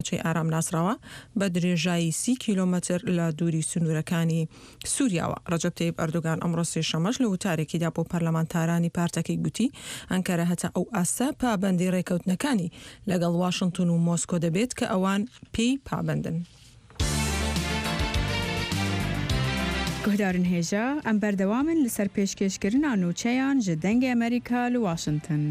چی ئارام ناسراوە بە درێژایی 30 کیلۆمەتر لە دووری سنوورەکانی سووریاوە. ڕەجەب تەیب ئەردۆگان ئەمڕۆ سێشەمەش لە وتارێکیدا بۆ پەرلەمانتارانی پارتەکەی گوتی ئەنکارە هەتا ئەو ئاستا پابەندی ڕێکەوتنەکانی لەگەڵ واشنگتن و مۆسکۆ دەبێت کە ئەوان پێی پابەندن. گهدارن هێژە ئەم بەردەوامن لەسەر پێشکەشکردنا نوچەیان ji dengê ئەمریکا li Washington.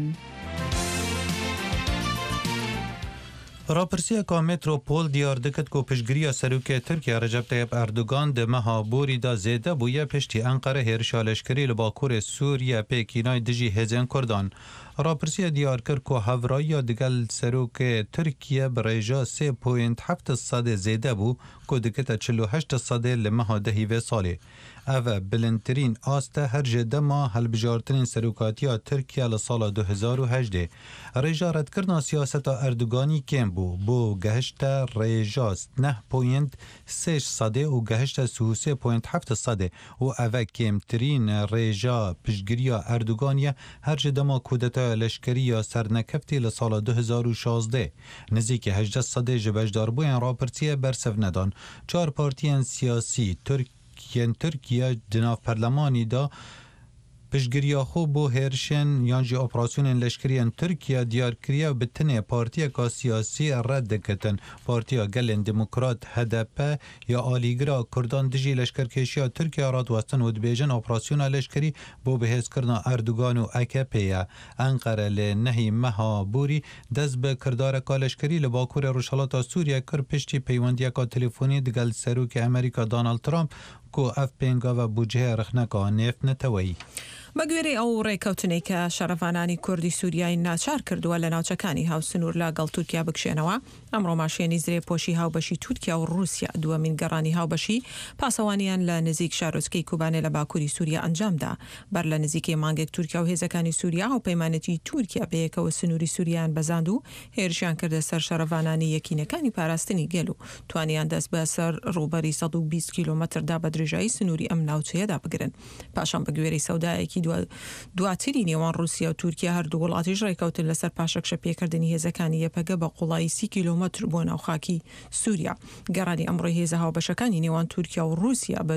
راپرسیەکە مترۆپۆل دیار دکت کو پشتگiriya serokê Tirkiye Recep Tayyip Erdogan di meha borî da zêde bûye piştî Enqere hêrişa leşkerî li Bakurê Sûriye pêkînay dijî hêzên Kurdan. Raporsiya diyar kir ku hevrayiya digel serokê Tirkiye bi rêja 3.7 sedê zêde bû ku dikete 48 sedê li meha dehî vê salê. Ev e bilindtirîn asta her ji dema helbijartinên serokatiya Tirkiye li sala 2018. Rêja redkirina siyaseta Erdoganî kêm bû bo gehişte rêja 9.3 sedê û gehişte 23.7 sedê û ev e kêmtirîn rêja piştgiriya Erdoganiye her ji dema kudetaya leşkeriya sernekeftî li sala 2016. Nizîkî 18 sedê ji bejdarbûyên raportiye bersev nedan. Çar partiyên siyasî Türkiye di nav perlemanî da piştgiriya xwe bo hêrişên yan jî operasyonên leşkeriyên Tirkiye diyar kiriye bi tinê partiyeka siyasî red dikitin. Partiya Gelên Demokrat HDP ya Alîgira Kurdan dijî leşkerkeşiya Tirkiye radwestin û dibêjin operasyona leşkerî bo bihêzkirina Erdogan û AKP ye. Enqere lê nehî meha borî dest bi kirdareka leşkerî li Bakurê Rojhilata Sûriye kir piştî peywendiyeka telefonî digel serokê Amerîka Donald Trump ku ev pêngava bûcehê rixneka nêv neteweyî. بەگوێرەی ئەو ڕێکەوتنەی کە شەرەفانانی کوردی سووریایی ناچار کردووە لە ناوچەکانی هاوسنوور لەگەڵ تورکیا بکشێنەوە، ئەمڕۆ ماشێنی زرێپۆشی هاوبەشی تورکیا و رووسیا دووەمین گەڕانی هاوبەشی پاسەوانیان لە نزیک شارۆچکەی کوبانێ لە باکووری سووریا ئەنجامدا. بەر لە نزیکەی مانگێک تورکیا و هێزەکانی سووریا هاوپەیمانەتی تورکیا بەیەکەوە سنووری سووریان بەزاند و هێرشیان کردە سەر شەرەفانانی یەکینەکانی پاراستنی گەل و توانیان دەست بە سەر ڕووبەری 120 کیلۆمەتردا بە درێژایی سنووری ئەم ناوچەیەدا بگرن. پاشان بەگوێرەی سەودایەکی دواتری نێوان رووسیا و تورکیا هەردوو وڵاتیش ڕێکەوتن لەسەر پاشەکشە پێکردنی هێزەکانی یەپەگە بە قوڵایی 30 کیلۆمەتر بۆ ناوخاکی سووریا. گەڕانی ئەمڕۆی هێزە هاوبەشەکانی نێوان تورکیا و رووسیا بە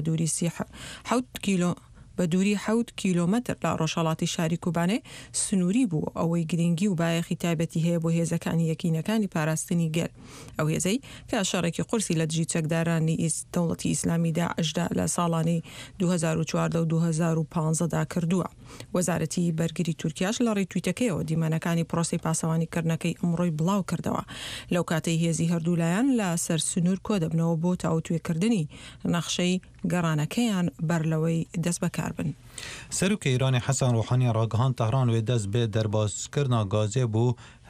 دووری 7 کیلۆمەتر لە ڕۆژهەڵاتی شاری کوبانێ سنووری بوو ئەوەی گرنگی و بایەخی تایبەتی هەیە بۆ هێزەکانی یەکینەکانی پاراستنی گەل. ئەو هێزەی کە شەڕێکی قورسی لە دژی چەکدارانی دەوڵەتی ئیسلامی داعشدا لە ساڵانی 2014 و 2015دا کردووە. وەزارەتی بەرگری تورکیاش لە ڕێی تویتەکەیەوە دیمەنەکانی پرۆسی پاسەوانیکردنەکەی ئەمڕۆی بڵاو کردەوە. لەو کاتەی هێزی هەردوولایەن لە سەر سنوور کۆ دەبنەوە بۆ تاوتوێکردنی نەخشەی گەڕانەکەیان بەرلەوەی دەست بەکار بن. سەرۆکە ئیرانی حەسەن ڕۆحانی ڕاگەهان تەهران وێ دەست بێ دەربازکردنا گازێ بوو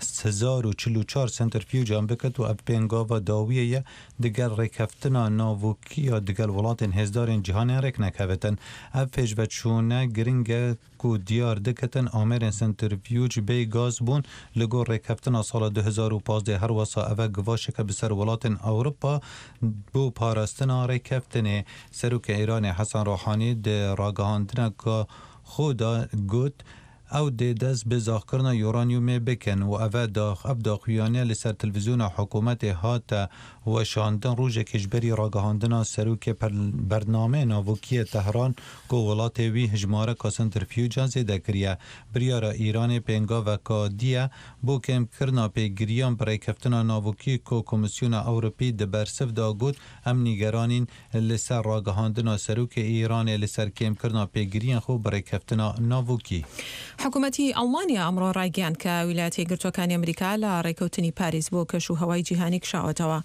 1044 سنترفیوجان بکەت و ئەف پێنگاوە داویەیە دگەل ڕێکەفتنا ناوۆکیە دگەل وڵاتên هێزدارên cîhanê rêk nekevin. Ev pêşveçûne giringê ku diyar dikitin amêrên sentrifûj bê gaz bûn li gor rêkeftina sala 2015 her wesa ev givaşeke bi ser welatên Ewropa bû parastina rêkeftinê. Serokê Îranê Hesan Rohanî di ragihandineka xwe da got ew dê dest bi zaxkirina uranyumê bikin û ev daxuyaniya li ser televîzyona hikûmetê hate weşandin rojekê ji berî ragihandina serokê bername navokiyê Tehran ku welatê wî hejmareka sentrifûjan zêde kiriye. Biryara Îranê pêngaveka diye bo kêmkirina pêgiriyan bi rêkeftina navokî ku Komisyona Ewropî di bersiv da got em nîgeranîn li ser ragihandina serokê Îranê li ser kêmkirina pêgiriyên xwe bi rêkeftina navokî. حکوومەتی ئەڵمانیا ئەمڕۆ ڕایگەیاند کە ویلایەتە یەکگرتووەکانی ئەمریکا لە ڕێکەوتنی پاریس بۆ کەش و هەوای جیهانی کشاوەتەوە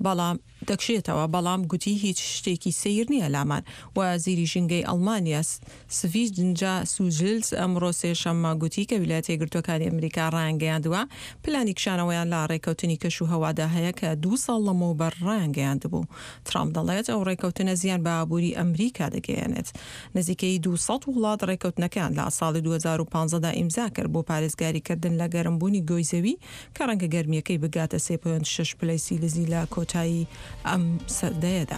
بەڵام گوتی هیچ شتێکی سیر نییە لامان. وەزیری ژینگەی ئەڵمانیا سڤیدنجا سوژلز ئەمڕۆ سێشەممە گوتی کە ویلایەتە یەکگرتووەکانی ئەمریکا ڕایگەیاندووە پلانی کشانەوەیان لە ڕێکەوتنی کەش و هەوادا هەیە کە 2 ساڵ لەمەوبەر ڕایگەیاندبوو. ترامپ دەڵێت ئەو ڕێکەوتنە زیان بە ئابووری ئەمریکا دەگەیەنێت. نزیکەی 200 وڵات ڕێکەوتنەکان لە ساڵی 2015دا ئیمزا کرد بۆ پارێزگاریکردن لە گەرمبوونی گۆیزەوی کە ڕەنگە گەرمیەکەی بگاتە 3.6 پلەی سیلزی لە کۆتایی ئەم سەردەیەدا.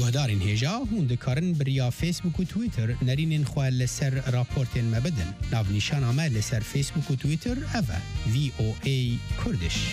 گهدارین هیجا هون دکارن بریا فیسبوک و تویتر نرینین خواه لسر راپورتین مبدن ناو نیشان آمه لسر فیسبوک و تویتر اوه VOA کردش.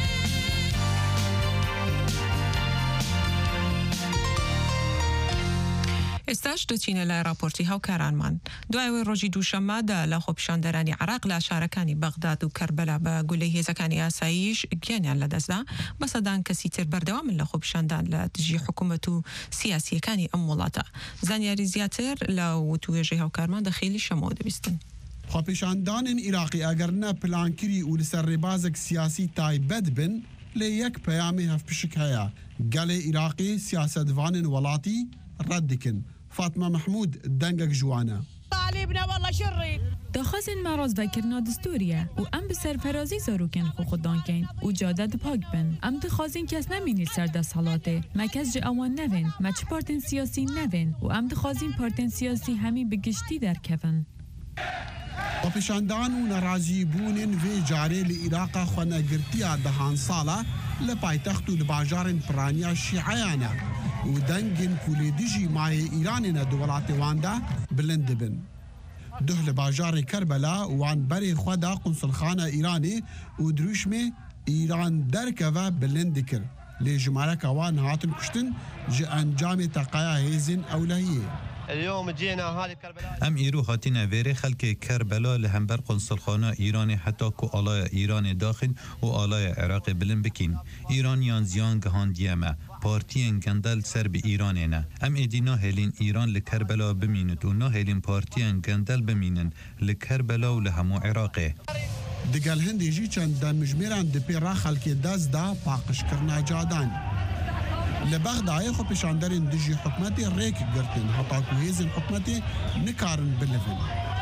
استاش دچینە لە راپۆرتی هاوکارانمان دوای ڕۆژی دووشەممە لە خۆپیشاندەرانی عراق لە شارەکانی بەغداد و کەربەلا بە گولەی هێزەکانی ئاساییش گیانیان لەدەستدا بەسەدان کەسی تر بەردەوامن لە خۆپیشاندان لە دژی حکوومەت و سیاسیەکانی ئەم وڵاتە زانیاری زیاتر لە وتوێژەی هاوکارمان دەخێلی شەمەوە دەبیستن. خۆپیشاندانên Iraqê eger ne plankirî û li ser rêbazek siyasî taybet bin lê yek peyamê hevpişik heye gelê Iraqê siyasetvanên welatî red dikin. فاطمه محمود دنگك جوانا طالبنا والله شرير داخازن مراز وکرنا دستوریه و ام به سرفرازی زاروکن خو خودان کن و جادت پاک بن ام دخازین کس نمینی سر دست حالاته مکس جه اوان نوین مچ پارتن سیاسی نوین و ام دخازین پارتن سیاسی همین بگشتی در کفن و پیشاندان و نرازی بونن و جاره لعراق خونه گرتیا دهان ساله لپایتخت و لباجارن پرانیا شیعیانه و دنگن کولی دیجی مای ایرانینا دولات واندا بلند بن. ده لباجار کربلا وان بری خدا قنصلخانه ایرانی و دروشمه ایران درکوه بلند کر. لی جمارک وان هاتن کشتن جه انجام تقایا هیزن اولهیه. اليوم جينا هذه كربلاء ام ایرو هاتینا ویره خلک کربلا لهمبر قنصلخانه ایران حتی کو آلای ایران داخل و آلای عراق بلند بکین ایرانیان زیان گهاندیمه پارتیان گندل سر به ایران نه ام ایدینا هلین ایران لکربلا بمینند و نه هلین پارتیان گندل بمینند لکربلا و لهمو عراقه دگل هندی جی چند مجمران دپی را خلک دست دا پاقش کرنا جادان لبغداد خو پیشاندرین دجی حکومتی ریک گرتن حتی که هیزن حکومتی نکارن بلفن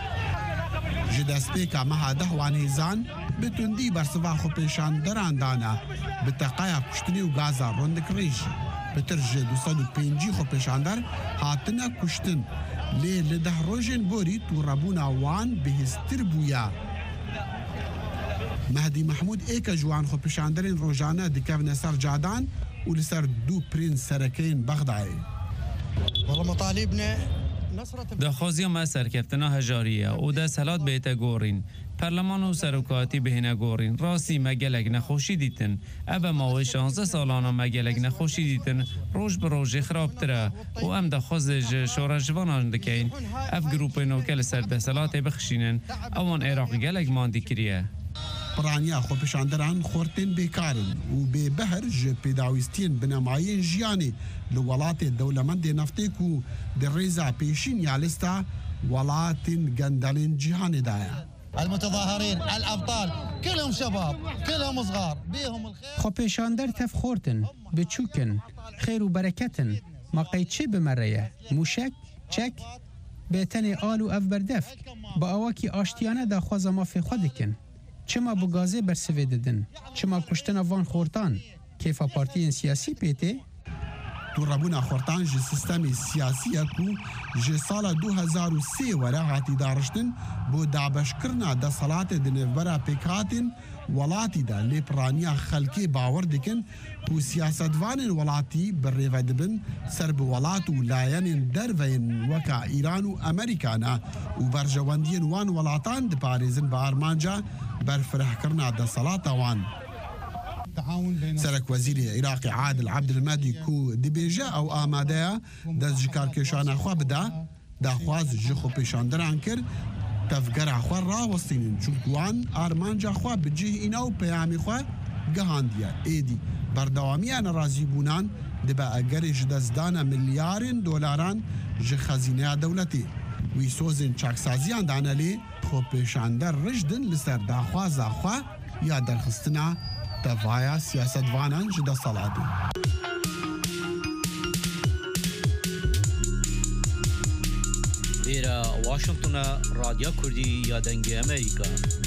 جدست که مهاده وان هیزان بتوندی برسوا خو پیشاندران دانا بتقایا کشتنی و گازا روندک ریش بتر جه 205 خو پیشاندر هاتنا کشتن لی لده روژن بوری تو ربونا وان بهستر بویا مهدی محمود ایک جوان خو پیشاندرین روزانه دکاون سر جادان ولسر دو برنس سرکین بغداد. والله مطالبنا دخوازی ما سرکفتنا هجاریه و ده سلات بیت گورین پرلمان و سرکاتی بهینه گورین راستی مگلگ نخوشی دیتن اوه ماوی 16 سالانه مگلگ نخوشی دیتن روش به روش خراب تره و ام دخوازج شورجوانان دکین اف گروپ نوکل سر ده سلات بخشینن اوان عراق گلگ ماندی کریه پرانیا خو پیشاندران خورتن بیکارن و به بهر ج پیداویستین بنمایین جیانی لولات دولمند نفتی کو در ریزا پیشین یالستا ولاتن گندلین جهان دایا المتظاهرين الابطال كلهم شباب كلهم صغار بيهم الخير خو پیشاندر تف خورتن بچوکن خیر و برکتن ما قیچه بمره موشک چک بهتن آل و اف بردفک با اواکی آشتیانه دا خوازا ما فی خودکن چما بگازه برسوه ددن چما کشتن وان خورتان کیفا پارتیین سیاسی پیته تو ربونا خورتان جه سیستمی سیاسی کو جه سال 2003 وره هاتی دارشتن بو دابش کرنا دا صلات دنفبرا پیکاتن ولاتی دا لی پرانیا خلکی باور دکن و سیاستوان ولاتی بریوه دبن سر بولات و لاین دروین وکا ایران و امریکانا و برجواندین وان ولاتان دپاریزن با ارمانجا برفرح کرنا دا صلات وان سرک وزیر عراقی عادل عبدالمهدی کو دبیجه او آماده دست جکار کشان خواه بده دا خواز جخو پیشاندران کر تفگر خواه را وستینن چونکوان آرمانجا خواه بجه اینا و پیامی خواه گهاندیا ایدی بردوامیان رازی بونان دبا اگر جدزدان ملیارن دولاران جه خزینه دولتی وی سوزن چاکسازیان دانلی خو پیشاندر رجدن لسر دا خوازا خواه یا درخستنا تفايا سياسة فانان جدا صلادي إلى واشنطن راديو كردي يا دنجي أمريكا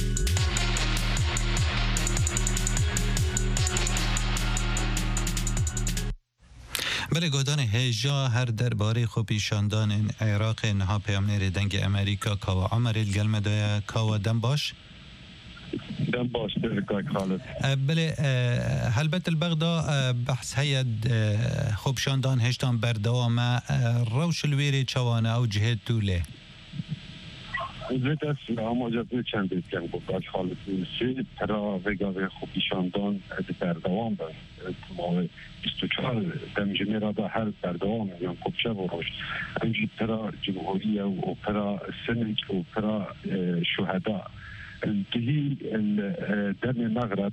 بلگودان هجا هر درباره خوبیشاندان عراق نها پیامنیر دنگ امریکا کاوا عمر الگلمدایا کاوا دنباش دم باشتر کاک خالد بله هلبت البغدا بحث هيا خوب شاندان هشتان بردوام روش الويري چوانه او جهد توله زیت است اما جبه چند بیت کن کاک خالد سید ترا وگاوه خوبی شاندان بردوام بست تمام 24 دمجمه را دا هر بردوام میان کبچه و روش انجی ترا جمهوری و اپرا سنج و اپرا شهدا انتهي دم المغرب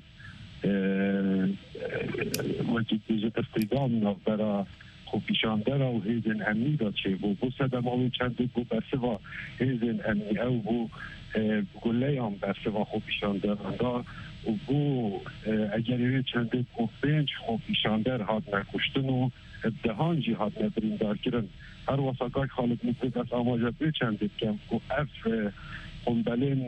وجد بيجت استيدام برا خوبیشان داره و هیزن امنی داد چه بو صدماوی چند بو برسوا هیزن امنی او بو گله هم برسوا خوبیشان دارن دا و بو اگر چند بو بینج خوبیشان در هاد نکشتن و دهانجی هاد نبرین دار کرن هر واساقای خالد مدد از آماجه بی چند کم و اف قنبلين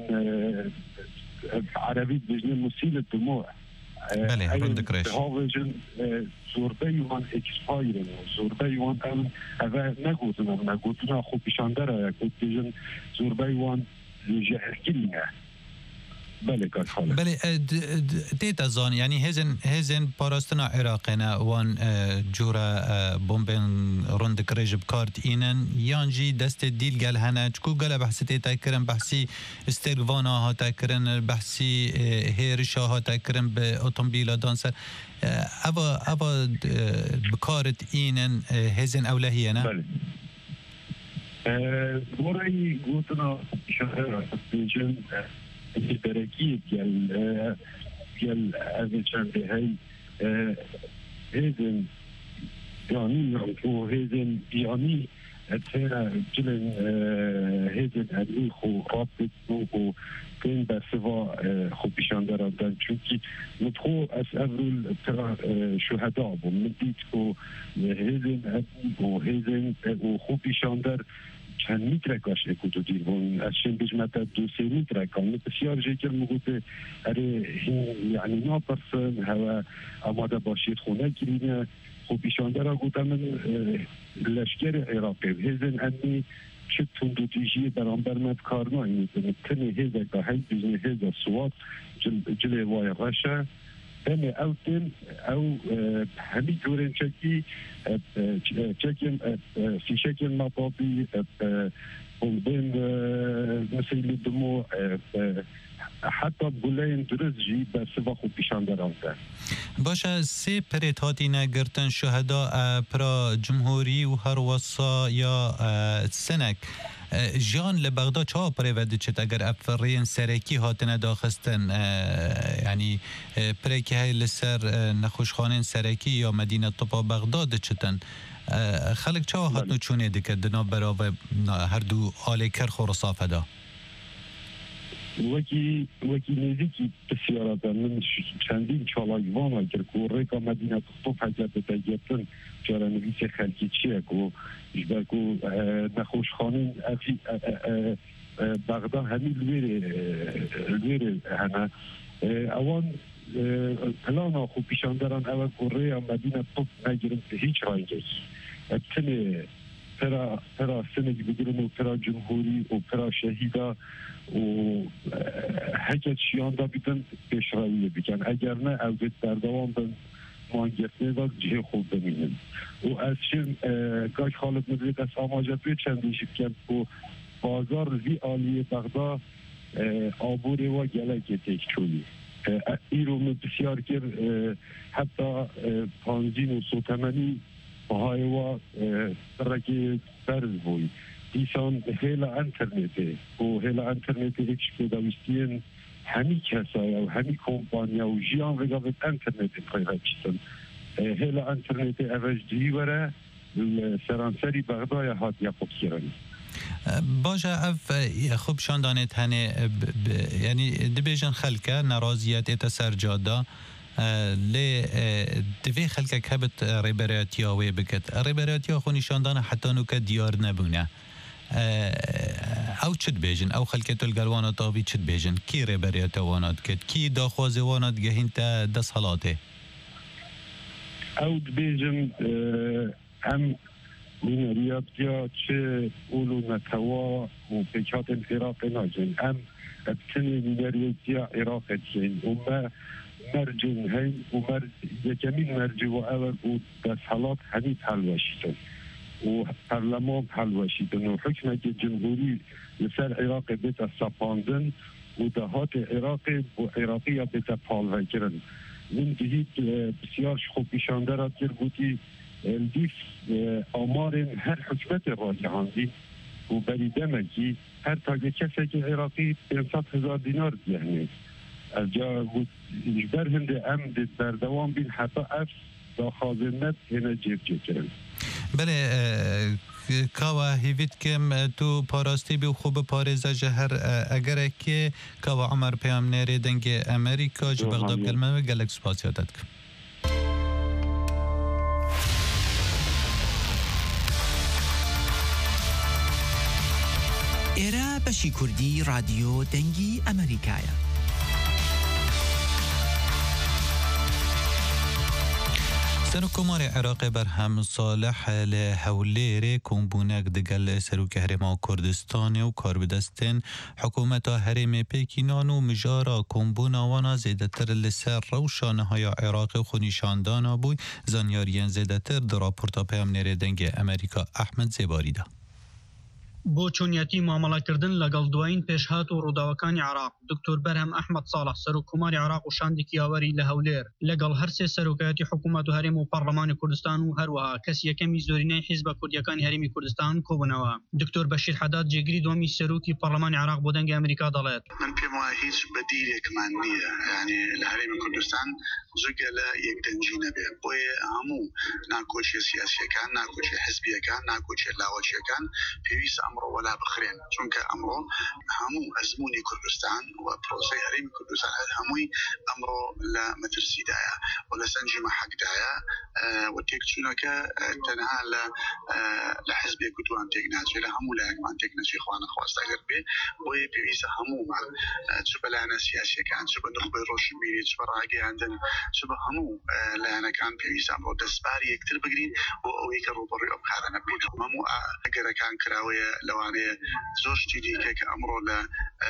عربي بجنة مسيلة دموع بله رندك ريش هاوجن زوربه يوان اكسبايرن زوربه يوان اوه نگوتنا خوب پیشاندره یک بجن زوربه يوان جهرگیرینه بله کار خاله بله دیت ازان یعنی هزن پاراستنا عراقنا وان جورا بومبن رند کرجب کارت اینن یانجی دست دیل گل هنه چکو گل بحثی تیتا کرن بحثی استروانا ها تا کرن بحثی هیرشا ها تا کرن به اتومبیلا دانسر اوا بکارت اینن هزن اولهیه نه؟ بله بورایی گوتنا شهر بیجن بركيت يال هذا چند هاي هذن يعني و هذن يعني اتنا جلن هذن هذي خو رابط و كان بسوا خو بيشاندر دان چونكي نتخو اس اول ترى شهداء ومديت و هذن و هذن و خو بيشاندر چند میترکاش اکوتو دیرون از شن بجمت دو سه میترکان بسیار جیکر مگوته اره یعنی ناپرسن هوا آماده باشید خونه گرینه خوب بیشانده را گوته من لشکر عراقی هزن امی چه تندو دیجی برانبر مد کارنا میدونه تنه هزه که هی بیزنه هزه سوات جل وای غشه بله او تن او همین جورن چکی فیشکن مطابی بین مثل دمو حتی بولین درزجی به سوا خوب پیشان درانده باشه سه پریت هاتی نگرتن شهدا پرا جمهوری و هر وصا یا سنک جان لبغداد چه پریوده چت اگر افرین سرکی هاتنه داخستن یعنی پریکی های لسر نخوشخانه سرکی یا مدینه طبا بغداد چتن خلق چه هاتنو چونه دکه دنا براوه هر دو آلی کر خورصافه دا وکی نزدیکی بسیارات من چندین چالایوان اگر که ریکا مدینه طب حجت تگیتن جرانویس خلکی چیه که جبر که نخوشخانه بغداد همین لویر همه اوان پلانا خوب پیشاندران اول که ریکا مدینه طب نگیرن هیچ رایگه ابتنه پرا سنگ بگیرن و پرا جمهوری و پرا شهیده و حکت شیان دا بیدن پیشراییه بکن اگر نه اوزید بردوان بن مانگرتنه دا جه خوب بمینن و از شن گاش خالد مدرید از آماجتوی چندیشی بکن و بازار وی آلیه بغداد آبوری و گلک تیک چولی ایرو من بسیار کر حتی پانزین و سوتمنی های و رکی برز بوی دیسان هیلا انترنته و هیلا انترنته ایچ پیداویستین همی کسای و همی کمپانیا و جیان وگاوید انترنته پیدا چیستن هیلا انترنته اوش دیوره سرانسری بغدای هات یا خوب کیرانی باشه اف خوب شاندانه هنه یعنی دبیجن خلکه نرازیت ایتا سرجاده لی دوی خلکه که بت ریبراتیا وی بکت ریبراتیا خو نشاندانه حتی نو که دیار نبونه او چت بیجن او خلکه تل گلوانا تاوی چت بیجن کی ریبراتیا وانات کت کی داخوازی وانات گهین تا دست حالاته او بیجن هم من ریاضیا چه اولو نتوا و پیکات انفراق ناجن هم ابتني ميناريتيا عراق تسين وما مرجن هين ومرج يكمين مرج وأول ودسالات حنيت حلوشتن وبرلمان حلوشتن وحكمة الجمهوري لسر عراق بيت الساباندن ودهات عراقي وعراقية بيت بالوكرن من جهيد بسيار خوب بشاندرات يربوتي الديف آمار هر حكمة الراجعان دي وبريدمجي هر تاجه كسك عراقي 500,000 دينار يعني الجا جبر هند ام بردوام بین حتی اف دا خازنت هنه جیب جکرن بله کاوا هیوید کم تو پاراستی بی خوب پارێزە هەر ئەگەرێکی کاوا عمر پەیامنێرێ دەنگێ ئەمریکا ji بەغدا بگەلمەوە gelek سوپاسیا دەدکەم. ئێرە بەشی کوردی رادیۆ دەنگی ئەمریکایە. سەرۆکۆماری عێراقی بەرهەم ساڵح لە هەولێرێ کۆمبوونەك دەگەل سەرۆکە هەرێما کوردستانê û کاربدەستên حکوومەتا هەرێمê pêkînan û mijara kۆmbûna wana zêdetir li ser rewşa nihaya Iraqê xwe nîşandana bû zanyariyên zêdetir di raporta peyamnêrê dengê Amerîka Ehmed Zêbarî da. بۆ چۆنیەتی مامەڵەکردن لەگەڵ دوایین پێشهات و ڕووداوەکانی عراق دکتۆر بەرهەم ئەحمەد ساڵح سەرۆککۆماری عراق و شاندێکی یاوەری لە هەولێر لەگەڵ هەرسێ سەرۆکایەتی حکوومەت و هەرێم و پەرلەمانی کوردستان و هەروەها کەس یەکەمی زۆرینەی حیزبە کوردیەکانی هەرێمی کوردستان کۆبوونەوە. دکتۆر بەشیر حەداد جێگیری دومی سەرۆکی پەرلەمانی عراق بۆ دەنگی ئەمریکا دەڵێت من پێم وایە هیچ بەدیرێکمان نییە یعنی لە هەرێمی کوردستان جگە لە یەکدەنجی نەبێ بۆیە هەموو ناکۆچیە سیاسیەکان ناکۆچیە حزبیەکان ناکۆچیە لاوەچیەکان پێویستە ئەمڕۆ وەلا بخرێن چونکە ئەمڕۆ هەموو ئەزمموی کوردستان و پرۆسەی هەرێمی کوردستان هەمووی ئەمڕۆ لە مەترسیدایە و لە سەنجی مەحەکدایە و تێکچوونەکە تەنها لە حزبێک و دوان تێک ناچێت لە هەموو لایەکمان تێک نەچی خوانە خواستەگەر بێ بۆیە پێویستە هەموومان چ بەلایەنە سیاسیەکان چ بە نخبەی ڕۆژنبیری چ بە ڕاگەیاندن چ بە هەموو لایەنەکان پێویستە ئەمڕۆ دەستباری یەکتر بگرین بۆ ئەوەی کە ڕوبەڕووی ئەم کارە نەبین هەموو ئەگەرەکان کراوەیە لەوانەیە زۆر شتی دیکە کە ئەمڕۆ لە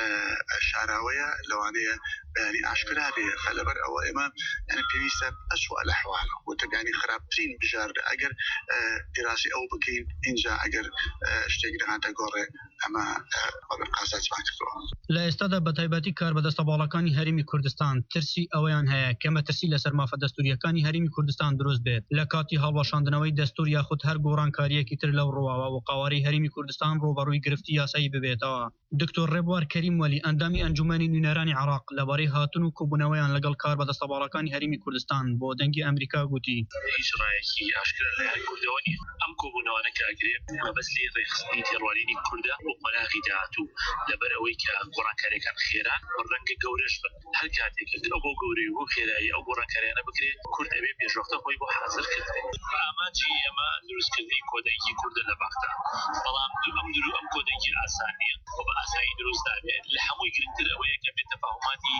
شاراوەیە لەوانەیە بەیانی ئاشکرا بێ لەبەر ئەوە ئێمە یعنی پێویستە ئەسوء الأحوال وتەبیانی خراپترین بژاردە ئەگەر دراسی ئەو بکەین اینجا ئەگەر شتێک دەهاتە گۆڕێ ئەمە قازاچمان کردەوە. لە ئێستادا بە تایبەتی کاربەدەستە باڵەکانی هەرێمی کوردستان ترسی ئەوەیان هەیە کە مەترسی لەسەر مافە دەستوریەکانی هەرێمی کوردستان دروست بێت لە کاتی هەڵوەشاندنەوەی دەستور یاخود هەر گۆڕانکاریەکی تر لەو ڕواوە و قاوەرەی هەرێمی کوردستان ڕۆبەڕووی گرفتی یاسایی ببێتەوە. دکتۆر ڕێبوار کەریم وەلی ئەندامی ئەنجومەنی نوێنەرانی عراق لەبارەی هاتن و کۆبوونەوەیان لەگەڵ کاربەدەستە باڵەکانی هەرێمی کوردستان بۆ دەنگی ئەمریکا گوتی هیچ ڕایەکی ئاشکرا لە هەر کوردەوە نیە ئەم کۆبوونەوانە کاگرێ مەبەستی ڕێخستنی تێڕوانینی کوردە بۆ قۆناغی داهاتوو لەبەر ئەوەی کە گۆڕانکاریەکان خێران ڕەنگە گەورەش بن هەر کاتێک ئەو بۆ گەورەی بۆ خێرایی ئەو گۆڕانکاریانە بکرێت کورد ئەبێ پێشوەختە خۆی بۆ حازر کردێت ئاماجی ئێمە دروستکردنی کۆدەنگی کوردە لە باختە بەڵام ئەم کۆدەنگی ئاسان نییە خۆ بە ئاسانی دروست دابێت لە هەمووی گرنگتر ئەوەیە کە بێت تەفاهوماتی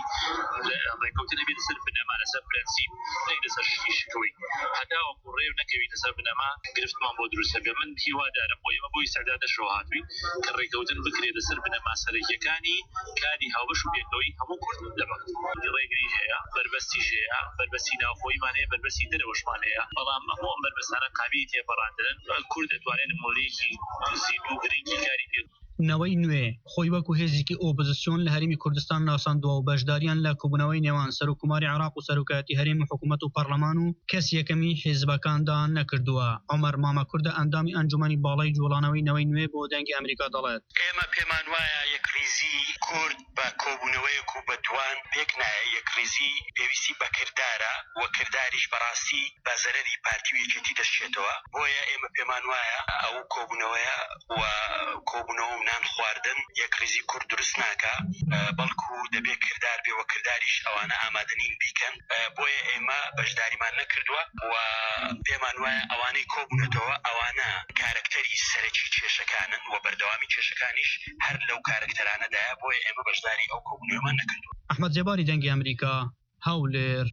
ڕێکەوتنە بێت لەسەر بنەما لەسەر پرەنسیپ نەک لەسەر شتێکی هەتا وەکو ڕێو نەکەوی لەسەر بنەما گرفتمان بۆ دروستە بێ من هیوادارم بۆ ئێمە بۆی سەردادە شەوە هاتووی کە ڕێکەوتن بکرێت لەسەر بنەما سەرەکیەکانی کاری هاوبەش و پێکەوەی هەموو کورد لەبەر ڕێگری هەیە بەربەستیش هەیە بەربەستی ناوخۆیمان هەیە بەربەستی دەرەوەشمان هەیە بەڵام هەموو ئەم بەربەستانە قابلی تێپەڕاندن کورد دەتوانێت نمونەیەکی زیندوو و گرنگی کاری پێ نەوەی نوێ خۆی وەکو هێزێکی ئۆپۆزیسیۆن لە هەرێمی کوردستان ناساندووە و بەشداریان لە کۆبوونەوەی نێوان سەرۆککۆماری عراق و سەرۆکایەتی هەرێم و حکوومەت و پەرلەمان و کەس یەکەمی حیزبەکاندا نەکردووە. عومەر مامەکوردە ئەندامی ئەنجومەنی باڵای جوڵانەوەی نەوەی نوێ بۆ دەنگی ئەمریکا دەڵێت ئێمە پێمان وایە یەکریزی کورد بە کۆبوونەوەیەک و بە دوان پێک نایە یەکریزی پێویستی بە کردارە و کرداریش بەڕاستی بە زەرەری پارتی و یەکێتی دەشێتەوە بۆیە ئێمە پێمان وایە ئەو کۆبوونەوەیە و کۆبوونەوە و نان خواردن یەکریزی کورد دروست ناکە بەڵکو دەبێت کردار بێ و کرداریش ئەوانە ئامادەنین بیکەن بۆیە ئێمە بەشداریمان نەکردووە و پێمان وایە ئەوانەی کۆبوونەتەوە ئەوانە کارکتەری سەرەکی کێشەکانن و بەردەوامی کێشەکانیش هەر لەو کارکتەرانەدایە بۆیە ئێمە بەشداری ئەو کۆبوونەوەمان نەکردووە. ئەحمەد جێباری دەنگی ئەمریکا هەولێر.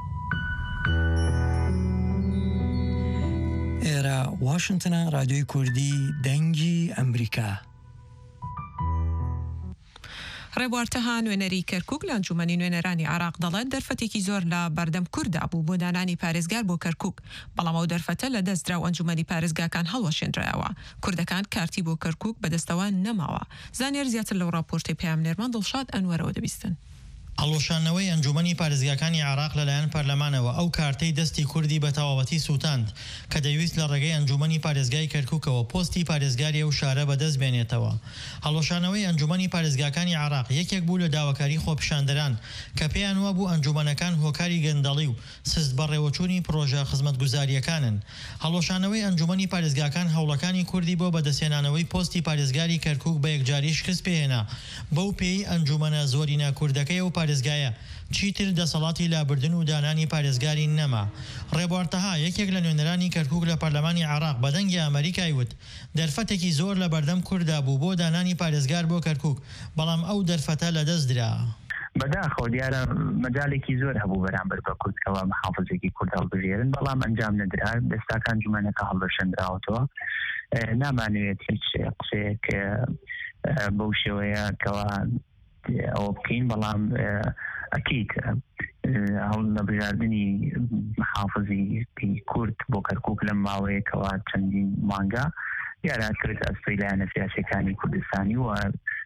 ئێرە واشنگتنە رادیۆی کوردی دەنگی ئەمریکا. ڕێبوارتەها نوێنەری کەرکووک لە ئەنجومەنی نوێنەرانی عراق دەڵێت دەرفەتێکی زۆر لە بەردەم کووردا بوو بۆ دانانی پارێزگار بۆ کەرکووک، بەڵام ئەو دەرفەتە لە دەستدرا و ئەنجومەنی پارێزگاکان هەڵوەشێنرایەوە. کوردەکان کارتی بۆ کەرکووک بەدەستەوە نەماوە. زانیار زیاتر لەو ڕاپۆرتەی پەیامنێرمان دڵشاد ئەنوەرەوە دەبیستن. هەڵوەشاندنەوەی ئەنجومەنی پارێزگاکانی عراق لەلایەن پەرلەمانەوە ئەو کارتەی دەستی کوردی بە تەواوەتی سووتاند کە دەویست لە ڕێگەی ئەنجومەنی پارێزگای کەرکووکەوە پۆستی پارێزگاری ئەو شارە بەدەست بێنێتەوە. هەڵوەشاندنەوەی ئەنجومەنی پارێزگاکانی عراق یەکێک بوو لە داواکاری خۆپیشاندەران کە پێیان وە بوو ئەنجومەنەکان هۆکاری گەندەڵی و سست بەڕێوەچوونی پرۆژە خزمەتگوزاریەکانن. هەڵوەشاندنەوەی ئەنجومەنی پارێزگاکان هەوڵەکانی کوردی بۆ بەدەستهێنانەوەی پۆستی پارێزگاری کەرکووک بە یەکجاری شکست پێهێنا. بەو پێی ئەنجومەنە زۆرینە کوردەکەی و پارێزگایە چیتر دەسەڵاتی لابردن و دانانی پارێزگاری نەما. ڕێبوارتەها یەکێک لە نوێنەرانی کەرکووک لە پەرلەمانی عراق بەدەنگی ئەمریکای وت دەرفەتێکی زۆر لە بەردەم کووردا بوو بۆ دانانی پارێزگار بۆ کەرکووک، بەڵام ئەو دەرفەتە لەدەست درا. بەداخەوە دیارە مەجالێکی زۆر هەبوو بەرامبەر بە کوردکەوە محافزێکی کورد هەڵبژێرن، بەڵام ئەنجام نەدرا. دەستاکان جومانەکە هەڵبەشێنراوەتەوە. نامانوێت هیچ قسەیەک بەو شێوەیە کەوا ئەوە بکەین، بەڵام ئەکید هەڵ نەبژاردننی محافزی کورد بۆ کەرکووک لەم ماوەیەکەوە چەندین مانگا دیارە کرد ئەسپەی لایەنە سیاسیەکانی کوردستانی و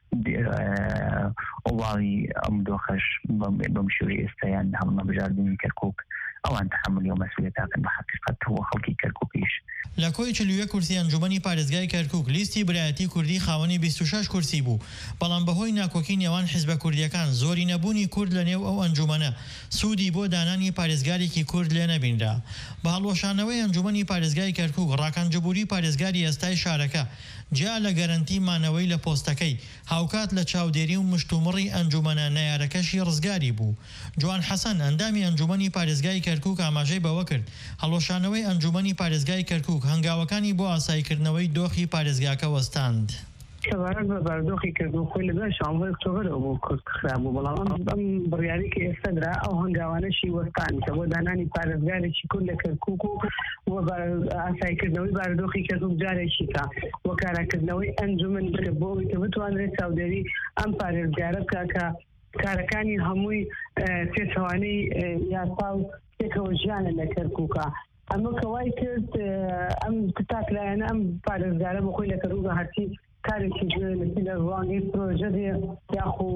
ئۆواڵی ئەم دۆخەش بەم شێوەی ئێستایان هەڵ نەبژاردننی کەرکووک ئەوان تحملی و مەسئولیتاکەن بە حەقیقەت و خەڵکی کەرکووکیش. لە کۆی 41 کورسی ئەنجومەنی پارێزگای کەرکووک لیستی برایەتی کوردی خاوەنی 26 کورسی بوو، بەڵام بەهۆی ناکۆکی نێوان حیزبە کوردیەکان زۆری نەبوونی کورد لە نێو ئەو ئەنجومەنە سوودی بۆ دانانی پارێزگارێکی کورد لێ نەبینرا. بە هەڵوەشانەوەی ئەنجومەنی پارێزگای کەرکووک ڕاکانجبووری پارێزگاری ئێستای شارەکە جیا لە گەرنتی مانەوەی لە پۆستەکەی هاوکات لە چاودێری و مشتومڕی ئەنجومەنە نەیارەکەشی ڕزگاری بوو. جوان حەسەن ئەندامی ئەنجومەنی پارێزگای کەرکووک ئاماژەی بەوە کرد هەڵوەشانەوەی ئەنجومەنی پارێزگای کەرکووک هەنگاوەکانی بۆ ئاساییکردنەوەی دۆخی پارێزگاکە وەستاند. کەبارەت بە بەردۆخی کردو خۆی لەگەڵ شانڤۆی ئۆکتۆبەرەوە بۆ کورد خراب بوو، بەڵام ئەم بڕیاری کە ئێستادرا ئەو هەنگاوانەشی وەستان کە بۆ دانانی پارێزگارێکی کورد لە کەرکووک و ئاساییکردنەوەی بارودۆخی کەرکووک جارێکی کا وە کاراکردنەوەی ئەنجومەن بۆی کە بتوانرێت چاودێری ئەم پارێزگارە بکا کە کارەکانی هەمووی پێچەوانەی یاسا و پێکەوە ژیانە لە کەرکووکە. ئەمە کەوای کرد ئەم تاکلایەنە ئەم پارێزگارە بۆ خۆی لە کەرکووکە هەرچی کارێکی لە ڕوانگەی پرۆژە بێ یاخو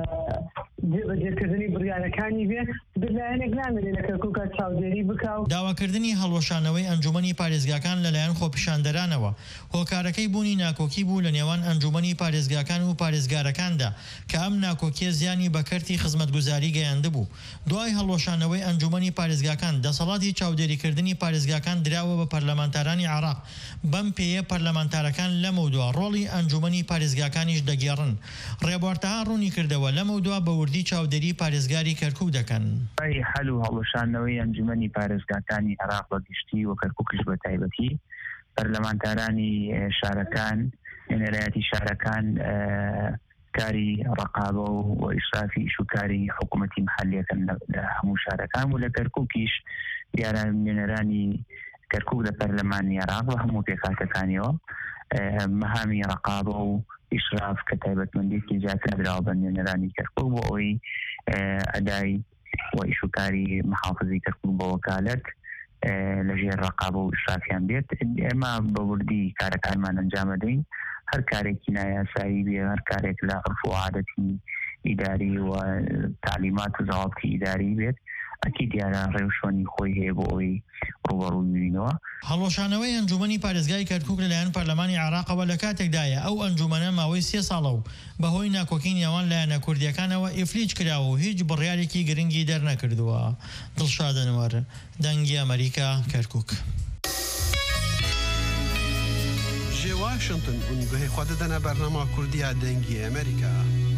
جێبەجێکردنی بڕیارەکانی بێ لایەنێک نامێنێت لە کەرکووکە چاودێری بکاو. داواکردنی هەڵوەشانەوەی ئەنجومەنی پارێزگاکان لەلایەن خۆپیشاندەرانەوە هۆکارەکەی بوونی ناکۆکی بوو لە نێوان ئەنجومەنی پارێزگاکان و پارێزگارەکاندا کە ئەم ناکۆکیە زیانی بە کەرتی خزمەتگوزاری گەیاندە بوو. دوای هەڵوەشانەوەی ئەنجومەنی پارێزگاکان دەسەڵاتی چاودێریکردنی پارێزگاکان دراوە بە پەرلەمانتارانی عراق. بەم پێیە پەرلەمانتارەکان لەمەودووە ڕۆڵی ئەنجومەنی پارێزگاکانیش دەگێڕن. ڕێبوارتەها ڕوونی کردەوە لەمەودووە بە وردی چاودێری پارێزگاری کەرکووک دەکەن. حل و هەڵوەشاندنەوەی ئەنجومەنی پارێزگاکانی عراق بە گشتی و کەرکووکش بە تایبەتی پەرلەمانتارانی شارەکان نێرایەتی شارەکان کاری ڕقابە و ئیشرافی ئیش و کاری حکوومەتی محەلیەکەن لە هەموو شارەکان و لە کەرکووکیش دیارە نوێنەرانی کەرکووک لە پەرلەمانی عراق و هەموو پێکهاتەکانیەوە مەهامی ڕقابە و ئیشراف کە تایبەتمەندێکی زیاتر دراوە بە نوێنەرانی کەرکووک بۆ ئەوەی ئەدای و ئیشوکاری محافزی کەرکووک بە وەکالەت لەژێر ڕقابە و ئیشرافیان بێت. ئێمە بە وردی کارەکانمان ئەنجام دەدەین، هەر کارێکی نایاسایی بێ، هەر کارێک لە عرف و عادەتی ئیداری و تعلیمات و زەوابتی ئیداری بێت ئەکی دیارە ڕێوشۆنی خۆی هەیە بۆ ئەوەی ڕوبەڕووی ببینەوە. هەڵوەشانەوەی ئەنجومەنی پارێزگای کەرکووک لەلایەن پەرلەمانی عراقەوە لە کاتێکدایە ئەو ئەنجومەنە ماوەی 3 ساڵە و بەهۆی ناکۆکی نێوان لایەنە کوردیەکانەوە ئیفلیج کراوە و هیچ بڕیارێکی گرنگی دەرنەکردووە. دڵشاد ئەنوەر، دەنگی ئەمریکا، کەرکووک. جێ واشنگتن اون گوهی خوا دەدەنە بەرنامە کوردیە دەنگی ئەمریکا.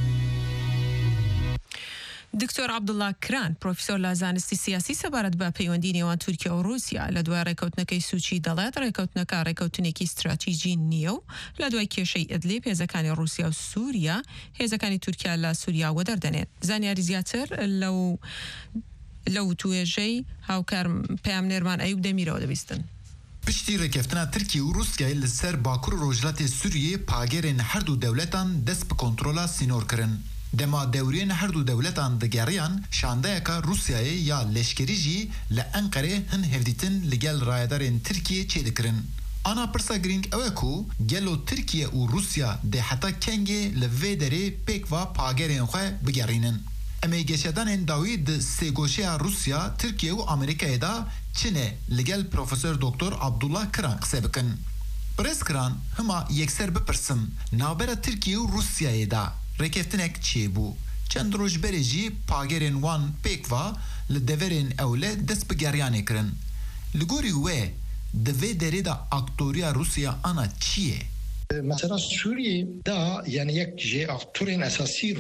دکتۆر عەبدوڵڵا کران پرۆفیسۆر لە زانستی سیاسی سەبارەت بە پەیوەندی نێوان تورکیا و رووسیا لە دوای ڕێکەوتنەکەی سوچی دەڵێت ڕێکەوتنەکە ڕێکەوتنێکی استراتیژی نییە و لە دوای کێشەی ئیدلیب هێزەکانی رووسیا و سووریا هێزەکانی تورکیا لە سووریا وەدەردەنێت. زانیاری زیاتر لەو توێژەی هاوکار پەیامنێرمان ئەیوب دەمیرەوە دەبیستن. پشتی ڕێکەفتنا ترکیە و رووسیای لەسەر باکوور ڕۆژهەڵاتی سووریێ پاگەرێن هەردوو دەوڵەتان دەست بە کۆنتڕۆلا سینۆر کردن. دما دورین هر دو دولتان دگریان شانده که روسیای یا لشکری جی لانقره هن هفدیتن لگل رایدارین ترکیه چه دکرن. آنا پرسا گرینگ اوه کو گلو ترکیه و روسیا ده حتا کنگه لوه داره پیک و پاگرین خواه بگرینن. امی گشتن داوی ده سیگوشه روسیا ترکیه و امریکای دا چنه لگل پروفسور دکتر عبدالله کران قصه بکن. پرس کران هما یکسر بپرسم نابرا ترکیه و روسیای دا رکفتنک چی بو؟ چند روش بری جی پاگرین وان پیک و لدورین اوله دست بگریانه کرن. لگوری وی دوی دری دا اکتوریا روسیا آنا چیه؟ مثلا سوریه دا یعنی یک جه اکتورین اساسی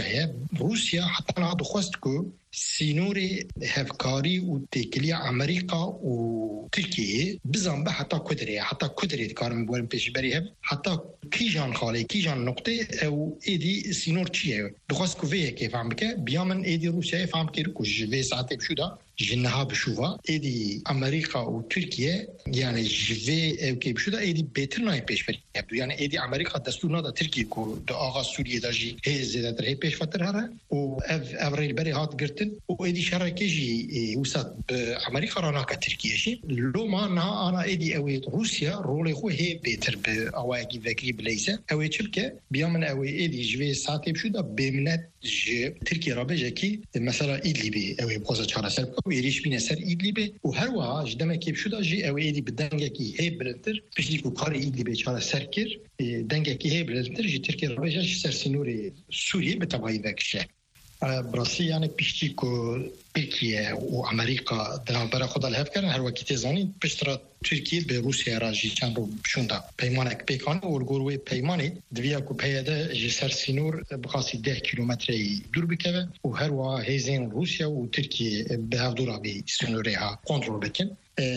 روسیا حتی نهاد خواست که سینوری هفکاری و تکیلی امریکا و ترکیه بزن به حتی کدری کارم بولم پیش بری هم حتی کیجان خاله کیجان نقطه او ایدی سینور چیه دخواست که ویه که فهم بکه بیامن ایدی روسیه فهم که رو جوی ساعته بشودا جنها بشوفا ایدی امریکا و ترکیه یعنی جوی او که بشودا ایدی بهتر نای پیش بری یعنی ایدی امریکا دستور نادا ترکیه که دا آغا سوریه دا جی زیده تر هی پیش فتر هره و افریل بری هات گرتن و ایدی شرکه جی وسط امریکا رانا که ترکیه شی لو ما نه انا ایدی اوی روسیا رولی خو هی بهتر به اواگی وکری بلیزه اوی چبکه بیامن اوی ایدی جوی ساعتی بشودا بمنت ترکیه را بجه کی مثلا ایدلیبی اوی بخوزه چاره سر اوی ریش بینه سر ایدلیبی و هر وها جدمه که بشودا جی اوی ایدی بدنگه کی هی بلندتر پشتی که کار ایدلیبی چاره سر کر دنگه کی هی بلندتر جی ترکیه را بجه سر سینوری سوریه به تبایی وکشه براسي يعني بيشتيكو تركيا وامريكا دنابرا خدا الهف كان هر وقت تزاني بشترا تركيا بروسيا راجي كانوا بشوندا بيمانك بيكان والغوروي بيماني دفيا كو بياده جسر سينور بقاسي 10 كيلومتر دور بكبه وهر وا هيزين روسيا وتركيا بهافدورا بي سينوريها كنترول بكن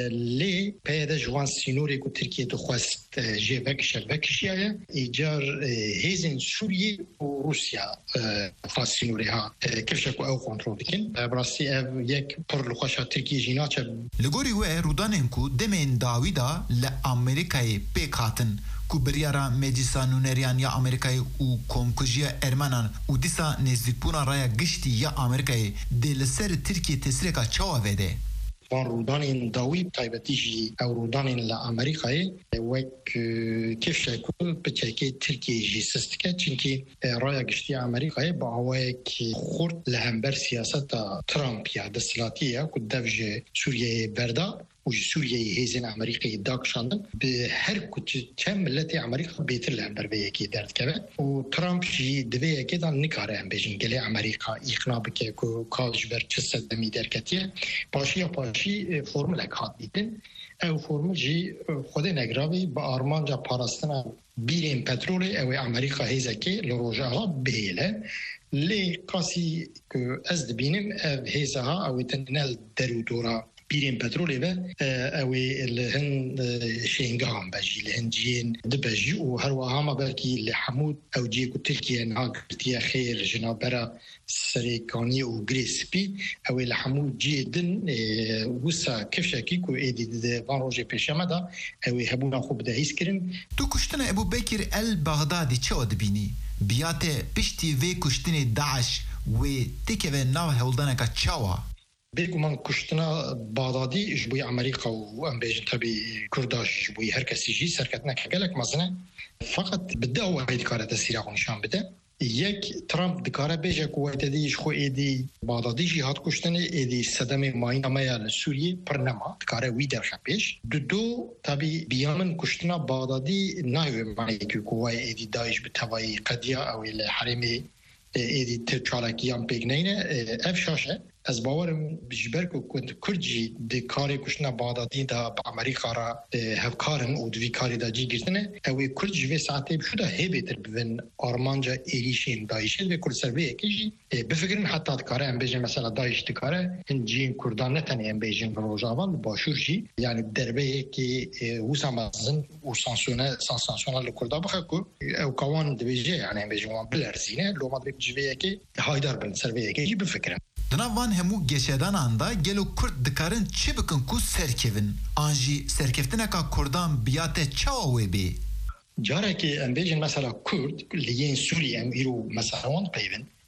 لي بياده جوان سينوري كو تركيا تخواست جيبك شبكشيا ايجار هيزين سوريا وروسيا خاص سينوريها كيف شكو او كنترول بكن براسي یک پر لخوشا ترکیه جینا چه لگوری و رودانن کو دمین داویدا لامریکای پیکاتن کو بریارا مجلسانونریان یا امریکای او کومکوجیا ارمنان او دیسا نزدیکپونا رایا گشتی یا امریکای دل سر ترکیه تسریکا چاوا وده وان رودان داوی تایبتیجی او رودان لامریکای وک کیف شکو بچکی ترکیه جی سستکه چونکی رایا گشتی امریکای با وک خورد لهمبر سیاست ترامپ یا دستلاتیه کو دفج سوریه بردا و سوریه هیزن امریکای داکشاندن به هر کچه ملت امریکا بهتر لهمبر به یکی درد که و ترامپ جی دوی که دان نکاره هم بجین گله امریکا اقناع بکه کو کالج بر چه صدمی درکتیه پاشی فرمول اکاد دیدن او فرمول جی خود نگراوی با آرمان جا پاراستن بیرین پترول او امریکا هیزه که لروجه ها بیله لی قاسی که از دبینم هیزه ها او تنل درو دورا بیرین پترولی و اوی لهن شینگام بجی لهن جین دبجی و هر وهاما برکی لحمود او جی کو ترکیه نها گرتیه خیر جنابرا سریکانی و گریسپی اوی لحمود جی دن وسا کفشاکی کو ایدی ده وان روژه پیشمه دا اوی هبونا خوب ده هیس کرن تو کشتن ابو بکر البغدادی چه دبینی؟ بیاته پشتی وی کشتن داعش و تکه و ناو هولدنکا چاوا بيجو من كشتنا بغدادي جبوي أمريكا وأمريكا تبي كرداش جبوي هركسي جي سركتنا كجلك مثلا فقط بدأ واحد كارة تسير عشان بدأ یک ترامپ دکاره بیجه قوت دیش خو ایدی بغدادی جهاد کشتنه ایدی صدم ماین امایال سوریه پرنما دکاره وی در خپیش دو تابی بیامن کشتنا بغدادی نایو معنی که قوه ایدی دایش به توایی قدیا او الحرمی ایدی ترچالکیان پیگنینه افشاشه از باورم بجبر که کردجی دی کاری کشنا بغدادی دا با امریکا را هفکارن و دوی کاری دا جی گرتنه اوی کردجی وی ساعتی بشودا هی بیتر بون آرمانجا ایریشین دایشید و کرد سرویه کجی بفکرن حتی دکاره ام بیجن مثلا دایش دکاره هنجین کردان نتنی ام بیجن روژاوان باشور جی یعنی دربه که وسا مزن و سانسانسونا لکردا بخه که او کوان دویجه یعنی ام بیجن وان بلرزینه لو ما دوی که هایدار بن سرویه کجی بفکرن دناوان همو گشدان آندا گلو کرد دکارن چی بکن کو سرکوین آنجی سرکفتنه که کردان بیاته چاوه بی جاره که ام بیجن مثلا کرد لیین سوری ام ایرو مثلا وان پیون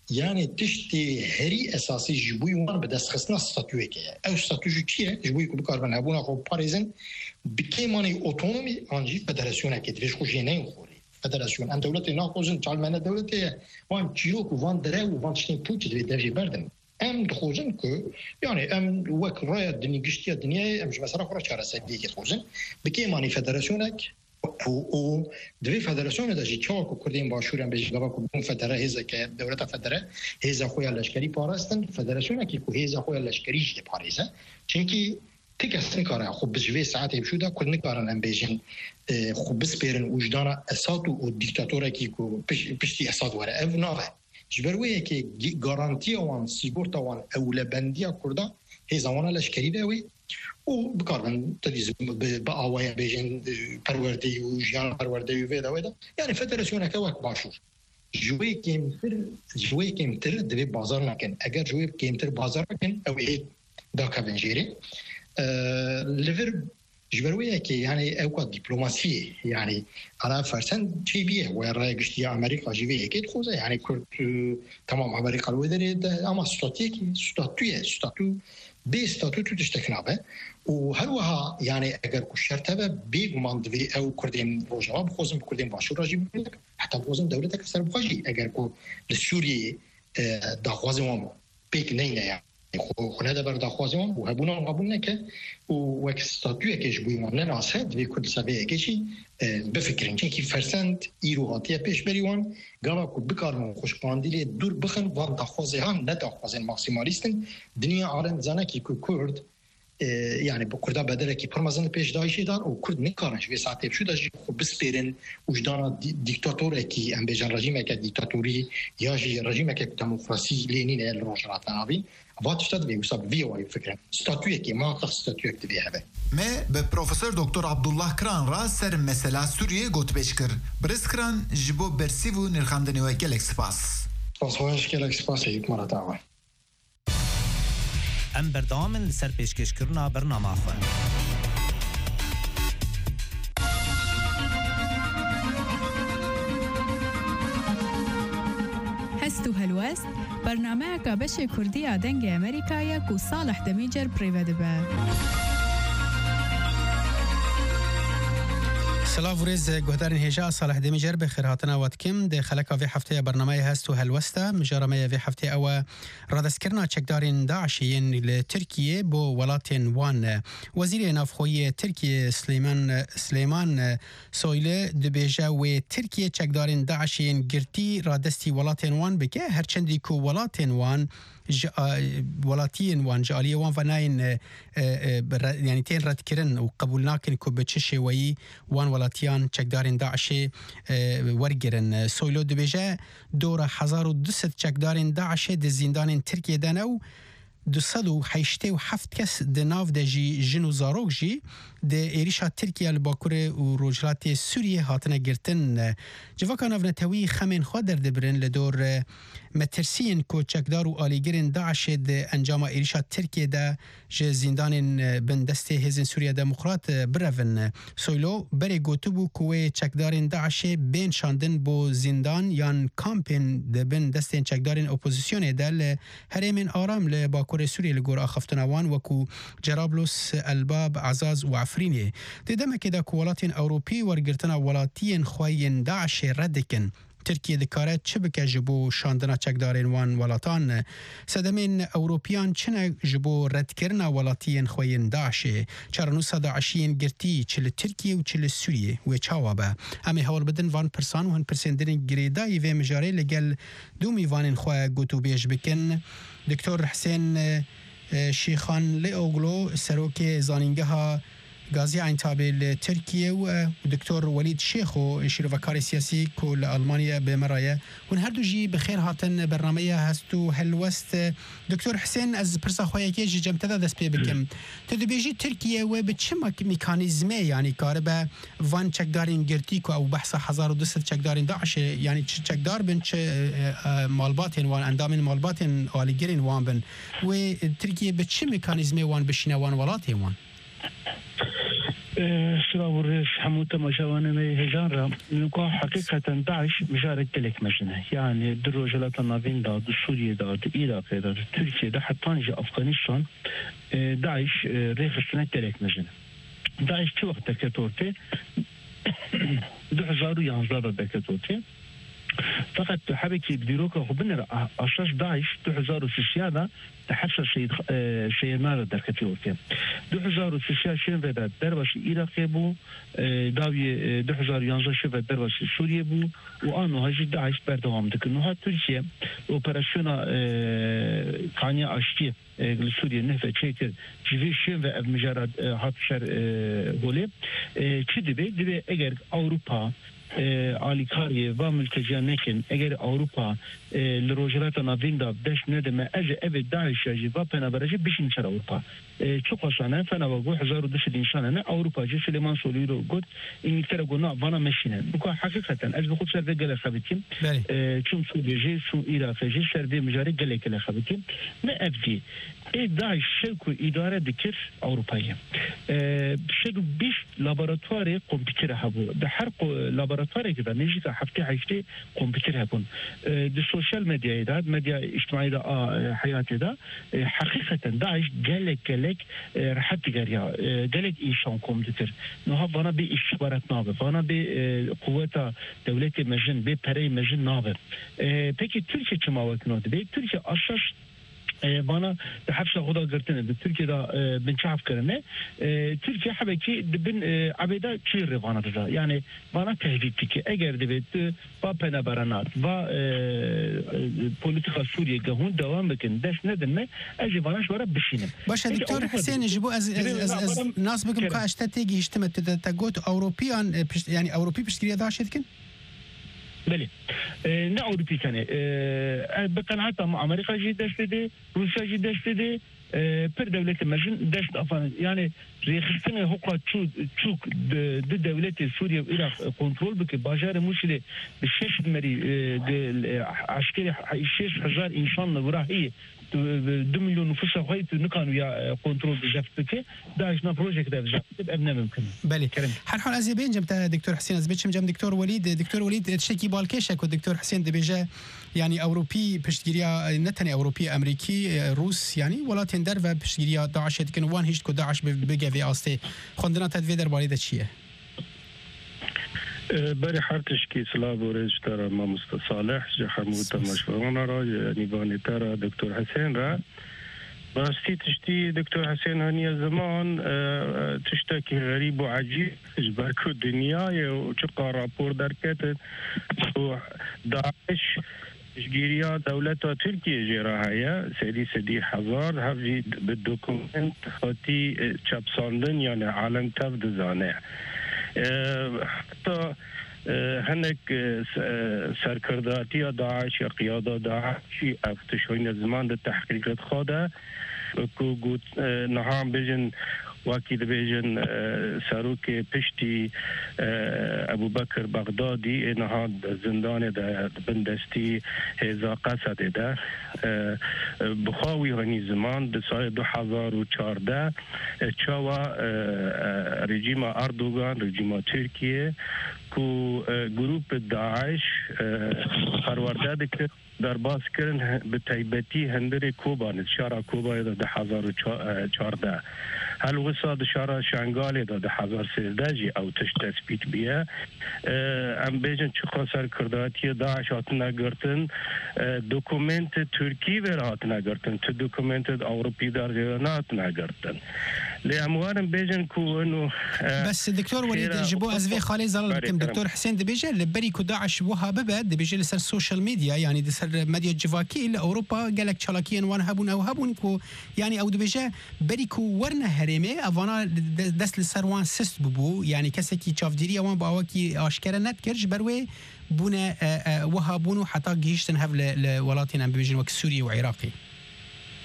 يعني تشتي هري اساسي جبوي وان بدس خصنا ستاتويك او ستاتوجي كي جبوي بكاربن هبونا خو باريزن بكيماني اوتونومي انجي فدراسيون كيتريش خو جينين خوري فدراسيون ان دولتي ناقوزن تعال من دولتي وان تشيروك وان درا وان شتين بوتش دي دافي بردن ام دخوزن كو يعني ام وك رايا الدنيا قشتي الدنيا ام مثلا خرا شهر سدي كيتخوزن بكيماني فدراسيونك او دوی فدراسیون دا جیچا کو کردیم باشورن بهش گفت کو اون فدره هزا که دولت فدره هزا خویا لشکری پاراستن فدراسیون کی کو هزا خویا لشکری جه پاریزه چونکی تکستن کاره خب بجوی ساعت بشودا کل نکارن ام بیجن خب بسپرن وجدان اساد و دیکتاتوره کی کو پشتی اساد وره اف ناوه جبروی که گارانتی وان سیگورتا وان اولبندیا کردا هزا وان لشکری دوی و بكاربن تديز بقاوية بيجن پروردي وجيان پروردي وفيدا يعني فدراسيون كواك باشور جوي كيمتر دبي بازار نكن اگر جوي كيمتر بازار نكن او ايه دا كافنجيري ليفر جبرويه كي يعني اوقات دبلوماسيه يعني على فرسن شي بيه وين قشتي امريكا جيبيه كي تخوزه يعني كنت تمام امريكا الودري اما ستاتو بستاتو تشتكنابه وهروها يعني اگر كشرتبه بيغمان دوي او كردين روجا بخوزن بكردين باشور راجي حتى بخوزن دولتك سر بخاجي اگر كو لسوري داخوازم بيك نينا يعني خونه دبر داخوازم وهبونا قبول نك و ستاتو كيش بيغمان نراسه دوي كرد سبيه كيشي بفكرين كي فرسند ايرو هاتيه پیش بریوان گاوا کو بکارن خوشپاندیلی دور بخن وان داخوازه نه داخوازن ماکسیمالیستن دنیا عالم زنه کی کرد يعني بكردا بدل كي برمزن پیش دایشی دار او کرد نکارنش به ساعت شو داش خو بسپرن وجدان دیکتاتور کی ام بجان رژیم کی دیکتاتوری یا جی رژیم کی دموکراسی لینین الروجرات نابی واتشتاد بي وصاب فيو اي فكره ستاتوي كي ما خص ستاتوي كتبي هذا ما ببروفيسور دكتور عبد الله كران راس سر مساله سوريا قلت بشكر برسكران جبو برسيفو نرخاندني وكلك سباس فاصوش كلك سباس هيك مره تاعه ام بردام لسر پیشکش کرنا برنامه خو هستو هلوست برنامه کابش کردی آدنگ امریکایی کو صالح دمیجر پریوده به سلاف ورز گهدارن هجا صالح دمیجر بخیر هاتنا واتکم ده خلقا في هفته برنامه هستو هلوسته مجارمه في هفته او رادسکرنا چکدارین داعشیین لترکیه بو ولاتین وان وزیر نافخوی ترکیه سلیمان سویله دبیجه و ترکیه چکدارین داعشیین گرتی رادستی ولاتین وان بکه هرچندی کو ولاتین وان ولاتين وان جاليه وان فناين يعني تين رد كرن وقبولنا كن كوبتشي وي وان ولاتيان چکدارين داعشي ورگرن سويلو دبيجا دورة 1200 چکدارين داعشي د زندان تركيا دانو 287 کس د ناو د جنو زاروک جی د ایریشا ترکیه لباکور و روجلات سوریه هاتنه گرتن جواکا نافنتوی خمین خواه در دبرن لدور مترسین کو چکدار و آلیگرین داعش د انجام ایریشا ترکیه ده جه زندان بن دسته هزین سوریه دموکرات برون سویلو بری گوتو بو کوه چکدارین داعش بین شاندن بو زندان یان کامپین ده بن دسته چکدارین اپوزیسیون ده هرمین آرام لباکور سوریه لگور آخفتنوان وکو جرابلوس الباب عزاز و عفرینه دیدم که دا کوالاتین اوروپی ورگرتنا ولاتین خواهین داعش ردکن ترکیه دکاره چه بکه جبو شاندنا چکدارین وان ولاتان سدمین اوروپیان چنه جبو رد کرنا ولاتین خواهین داعشه چرانوسا داعشین گرتی چل ترکیه و چل سوریه و چاوابه امی حوال بدن وان پرسان و هن پرسندرین گریدایی و مجاره لگل دومی وانین خواه گوتو بیش بکن دکتر حسین شیخان لیوگلو سروک زانینگه ها غازی عینتابل ترکیه و دکتر ولید شیخو شیروکار سیاسی کل آلمانیا به مرایه و هر دو جی بخیر هاتن برنامه هستو هلوست دکتر حسین از پرسا خواه که جی جمتده دست پی بکم تدبیجی ترکیه و به چه میکانیزمه یعنی کار به وان چکدارین گرتی که او بحث 1200 چکدارین داعش یعنی چکدار بن چه مالباتین وان اندامین مالباتین آلیگرین وان بن و ترکیه به چه میکانیزمه وان بشینه وان ولاتین وان سلام الرئيس حموت مشاونا ميهجان رام نقول حقيقة داعش مشارك تلك مجنة يعني الرجالات النافين دا سوريا دا العراق دا تركيا دا حتى نجي أفغانستان داعش ريخستنا تلك مجنة داعش چه وقت دكتورتي 2011 دكتورتي فقط حبكي بديروكا خبنا أساس داعش 2003 تحفظ سيد مالا دركتي وكي 2003 شين فدا درباش إيراقي بو داوي 2011 شين فدا درباش سوريا بو وآنو هاجي داعش بردوام دكن نوها تركيا اوبراسيونا كانيا أشتي لسوريا نهفة تشيكر جيفي شين فدا مجرد هات شر هولي چي دبي اگر أوروبا آلیکاری و ملتجیان نکن اگر اروپا لروجرات ناوین دا دش ندم از او داعش جی و پنابرجی بشین سر اروپا چو قصانه فنواگو 1200 انسانه اروپا جی سلیمان سولی رو گفت انگلترا گونا وانا مشینه بکو حقیقتا از بخود سر به گله خبیتیم چون سوریه جی چون عراق جی سر به مجاری گله گله خبیتیم نه افدی داعش شرکو اداره دکر اروپایی شرکو 20 لابراتوار کمپیوتر هبو ده هر لابراتواری که نجی که هفته هشته کمپیوتر هبون ده سوشال مدیا ده مدیا اجتماعی ده حیاتی ده حقیقتا داعش گلک راحت گریا گلک ایشان کمپیوتر نها وانا به استخبارات نابه وانا به قوت دولت مجن به پره مجن نابه پکی ترکیه چما وکناده به ترکیه اساس بانا حفص خدا قرتنا بالتركيا دا بنشاف كرنا تركيا حبكي دبن عبيدا كثير رفانا دا يعني بانا تهديد تكي اگر دبت با بنا برانات با بوليتيكا سوريا جهون دوام بكن داش ندم اجي بانا شوره بشينم باشه دكتور حسين جبو از ناس بكم كاشتا تيجي اجتمت تقوت اوروبيان يعني اوروبي بشكل داشت كن بله نه اروپی کنه بقناعت امریکا جی دست ده روسیا جی دست ده پر دولت مجن دست افغان يعني ريخستن حقوق تشوك د دولت سوريا والعراق كنترول بك باجار مشكله بالشيش مري عسكري 6000 انسان وراهي 2 مليون نفوس غايت نكانوا يا كنترول بجفتك داعشنا بروجكت ده ابنا ممكن بله حال از بين جمت دكتور حسين از بيچم جم دكتور وليد تشكي بالكشك ودكتور حسين دبيجه يعني اوروبي بشتگیریا نتنی اوروبی امریکی روس يعني ولاتن در و بشتگیریا داعش دکن وان هیچ کو داعش بگوی استه خوندنا تدوی در بالی چیه بري حرتش كي سلاب وريج ترى ما مستصالح جا حمود مشفونا را يعني باني ترى دكتور حسين را باستي تشتي دكتور حسين هني زمان تشتكي غريب وعجيب اجباركو الدنيا وشقا رابور دركت داعش تشجيريا دولة تركيا جراها سدي حزار هذه بالدوكومنت خاطي تشابساندن يعني عالم تفد زانه حتى هناك سركرداتي داعش قيادة داعش افتشوين زمان التحقيقات خاده كو قلت نعم بيجن واكيد بيجن ساروك بشتي ابو بكر بغدادي نهاد زندان ده بندستي هزا قصد ده بخاوي هني زمان ده سال 2014 چاوا رژیم اردوغان رژیم ترکیه کو گروپ داعش پرورده که در باز کردن به تایبتی هندر کوبا شارع کوبا ده 2014 هل وصاد شارع شنغال ده 2013 جی او تثبیت بیه ام بیجن چه خسر کرداتی داعش هاتنا گرتن دوکومنت ترکی ور هاتنا گرتن تو دوکومنت اوروپی در جهان هاتنا گرتن لاموارم بیجن کو انه بس دكتور وليد جبو ازفي خالي زال كم دكتور حسين دبيجه لبري كو داعش وهابه دبيجه لسر السوشيال ميديا يعني دسر ميديا جواكي لاوروبا قالك تشالاكيان وان هبون كو يعني او دبيجه بري كو ورنا هرمه افانا دس لسر وان سيست ببو يعني كسكي تشافديري وان باوكي اشكره نتكرج بروي بونا وهابون حتى جيشتن هف لولاتنا بيجن وك سوريا وعراقي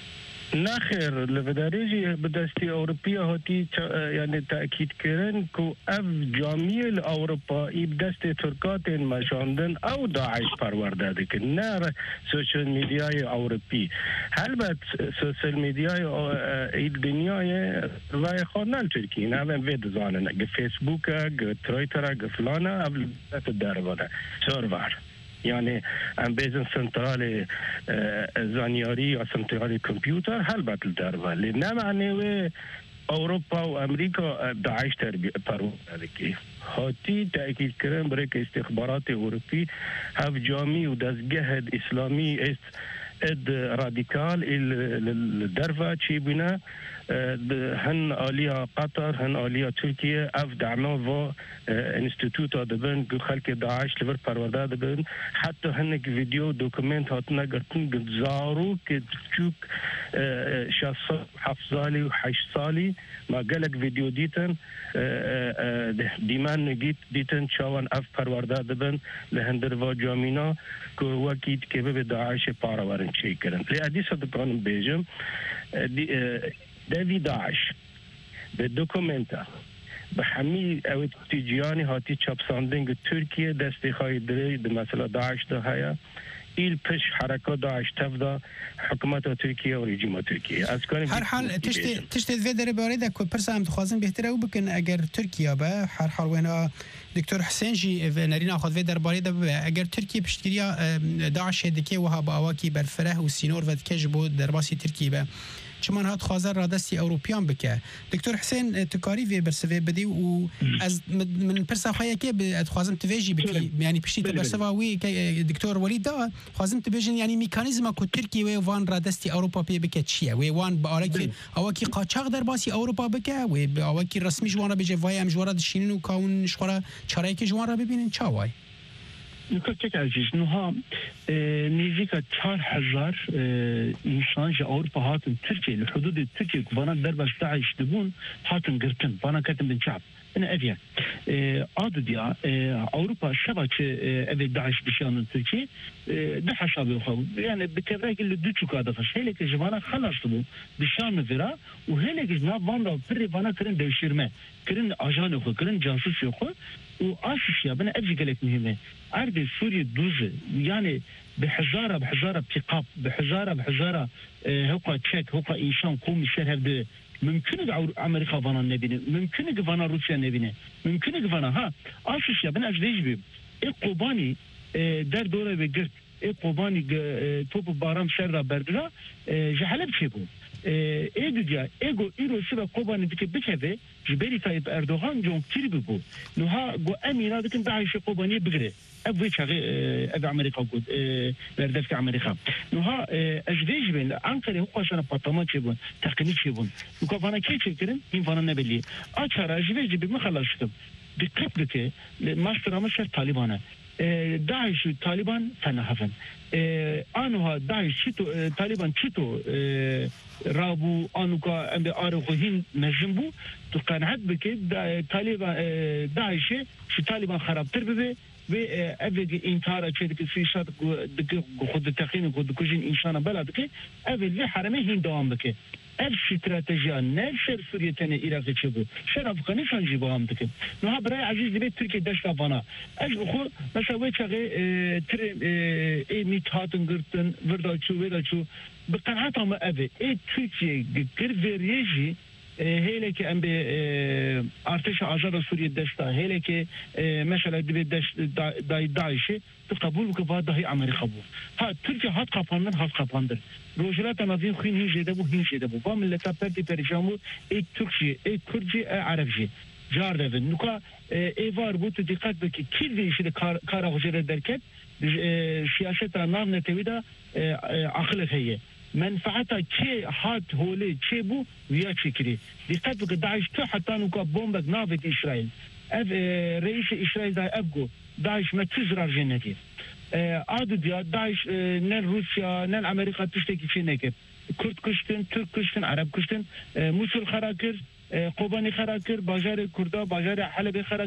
نخیر لبدریجی بدستی اروپیا هاتی یعنی تأکید کردن که اف جامعه اروپایی بدست ترکات مشاندن او داعش پرورده دکن نه سوشل میدیای اروپی البته سوشل میدیای دنیای وای خانال ترکی نه من وید زانه گ فیسبوک گ تویتر گ فلانه اول درباره سرور يعني ام بيزن سنترال زانياري یا سنترال كمبيوتر هلبت الدربه لنا معنی اوروبا و امریکا داعش پرورده که هاتی تأکید کردن برای که استخبارات اروپی هف جامعی و دستگاه اسلامی است اد رادیکال الدربه چی بنا هن آلیا قطر هن آلیا ترکیه اف دعمه و انستیتوت دبن گو خلق داعش لبر پرورده دبن حتی هنک ویدیو دوکومنت هاتنا گرتن گزارو که چوک 7 سالی و 8 سالی ما گلک ویدیو دیتن دیمان نگیت دیتن چاوان اف پرورده دبن لهندر و جامینا که وکیت که به داعش پارورن چی کرن لی ادیسا دکانم بیجم داوی داعش به دوکومنتا به همین اوت تیجیانی هاتی چاپساندنگ ترکیه دستی خواهی دری ده مثلا داعش ده هیا ایل پش حرکات داعش تفدا حکومت ترکیه و رژیم ترکیه از هر حال تشت وی در باره ده که پرسا هم تخوازم بهتره او بکن اگر ترکیه به هر حال وینا دکتر حسین جی نرین آخاد وی در باره ده اگر ترکیه پشتگیریا داعش دکه و ها با اواکی برفره و سینور و دکش بود در باسی ترکیه به چمان هات خوازر را دستی اوروپیان بکه دکتر حسین تکاری وی برسوی بدی و از من پرسا خواهی که خوازم تویجی بکی یعنی پشتی تبرسوا وی که دکتر ولید دا خوازم تویجن یعنی میکانیزم که ترکیه وی وان را دستی اوروپا پی بکه چیه وی وان با آرکی اواکی قاچاق در باسی اوروپا بکه وی با اواکی رسمی جوان را بجه وای ام جوان را دشینین و کاون شخورا چرایی که جوان را ببینین چا وای نکته عزیز نها نزدیک 4000 انسان جا اروپا هاتن ترکیه لحدود ترکیه وانا در بس داعش دبون هاتن گرتن وانا كتم بن شعب انا افيا عادديا اوروبا شبكه ابي داعش بشان تركيا ده حسابي خو يعني بكذاك اللي دوتشو كذا فشيلك جماعه خلصوا بشان فيرا وهلك جنا فاندا فري فانا كرن دوشيرمه كرن اجان خو كرن جاسوس خو واسس يا بنا اجي قالك مهمه عرض سوريا دوزه يعني بحزاره بقاب بحزاره هوقا تشيك هوقا انسان قوم الشهر هذا ممكن امريكا فانا نبينه ممكن فانا روسيا نبينه ممكن فانا ها اساس يا بنا اجديج بي قوباني در دوره بگرد قوباني توپ بارام شر بردلا جهلب شبو ايدجا ايجو ايرو سبا قوباني ديك بكده جبري طيب اردوغان جون كتير بيقول نها جو امينا ديك داعش قوباني بقري ابوي شغي ابي امريكا قد بردفت امريكا نها اجديج بين انقره هو عشان بطمات شبون تقنيك شبون وكفانا كيف فكرن هين فانا نبلي اشهر اجديج بمخلصكم دقتك ماستر مشر طالبانا داعش طالبان فنهفن آنها داعش چیتو طالبان چیتو رابو آنوکا ام آرخوهین نجنبو تو قناعت بکه طالبان داعش شو طالبان خرابتر ببه و اوه انتحار چه دکه سیشات دکه خود تقین خود کجین انسان بلا دکه اوه لی حرمه هین دوام بکه ev stratejiya ne şer Suriye'tene Irak'ı çebu. Şer Afganistan cibu ham dikim. Nuha bray aziz dibe Türkiye deşta bana. Ez bu mesela ve çağı mit hatın gırtın verda çu bi qanaat ama ev Türkiye gir veriyeji hele ki em be artış azada Suriye deşta hele ki mesela dibe Daiş'i kabul bu dahi Amerika bu. Ha Türkiye hat kapandır. روجلات نظيم خين هين جدبو فاملتا بردي برجامو اي تركي اي كردي اي عربجي جار دفن نوكا ايوار بوتو دقات بكي كل ديشي كارا غجرة دركت سياسة نام نتويدا عقلت هي منفعتها كي هات هولي كي بو ويا تشكري دقات بكي داعش تو حتى نوكا بومبك نافت إسرائيل اف رئيس إسرائيل دا ابقو داعش ما تزرار جنتي عادد ya Daesh ne Rusya ne Amerika tüşteki çineke Kürt kuştun, Türk kuştun, Arap kuştun, Musul harakir, Kobani harakir, Bajar Kurda, Bajar Halep harakir,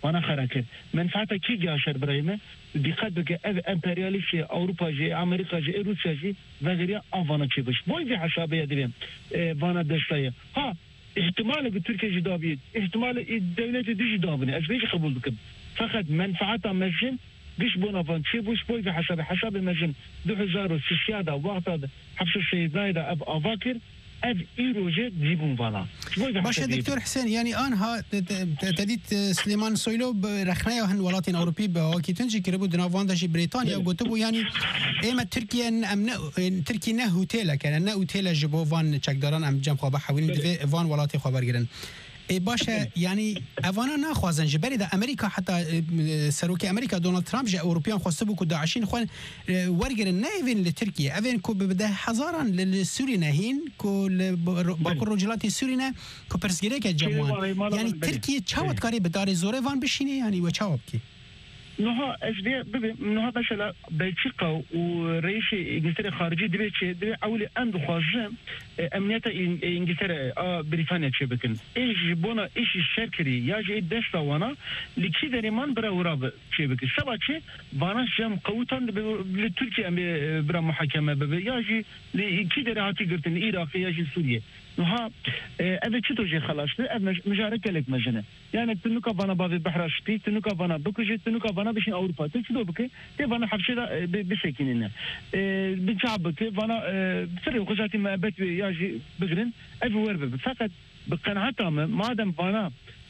وانا خركت منفعته كي جاشر برايمه دقت بك امبرياليست اوروبا جي امريكا جي روسيا جي وغيرها افانا تشبش بوي في حسابيه دبيم فانا دستايه ها احتمال تركيا جدابيت احتمال الدوله دي جدابني ازبيش قبول بكم فقط منفعتها مجن قش بونافان تشبش بوي في حساب مجن 2006 وقت حبس السيد نايدا اب افاكر اف ايروجي ديبون فانا باشه دكتور حسين يعني آنها تديت سليمان سويلو رخنايا هن ولاتين أوروبي بواكي تنجي كربو دنافان داشي بريطانيا وقتبو يعني إما تركيا نه هوتيلا كان نه هوتيلا جبو فان چکداران ام جم خوابه حوالين دوی فان ولاتی خوابر گرن باشه يعني افانا ناخوازن جبري ده امريكا حتى سروكي امريكا دونالد ترامب جا اوروبيان خواسته بو داعشين خوان ورجرن نايفين لتركيا افين كو بده حزارا للسوري ناهين كو باكو رجلات سورينا كو برسجريك جموان يعني تركيا تشاوت كاري بدار زوره فان بشيني يعني وتشاوبكي نها نها مثلا بلجيكا ورئيس انجلترا خارجي دبي اولي ام خوازم امنيته انجلترا بريطانيا تشبكن ايش بونا ايش الشركري ياجي دستا وانا لكي دريمان برا وراب تشبك سباكي وانا جم قوتان لتركيا برا محاكمه ياجي لكي دراتي قرتن العراق ياجي سوريا نها اذا تشتوجي خلاص مجاركه لك مجنه يعني تنوكا فانا بابي بحراشتي تنوكا فانا بكوجي تنوكا فانا بشين اوروبا تشدو بك تي فانا حبشي بسكيننا بنشعبك فانا بسري وخزاتي ما بيت ياجي بغرن افور فقط بقناعتهم ما دام فانا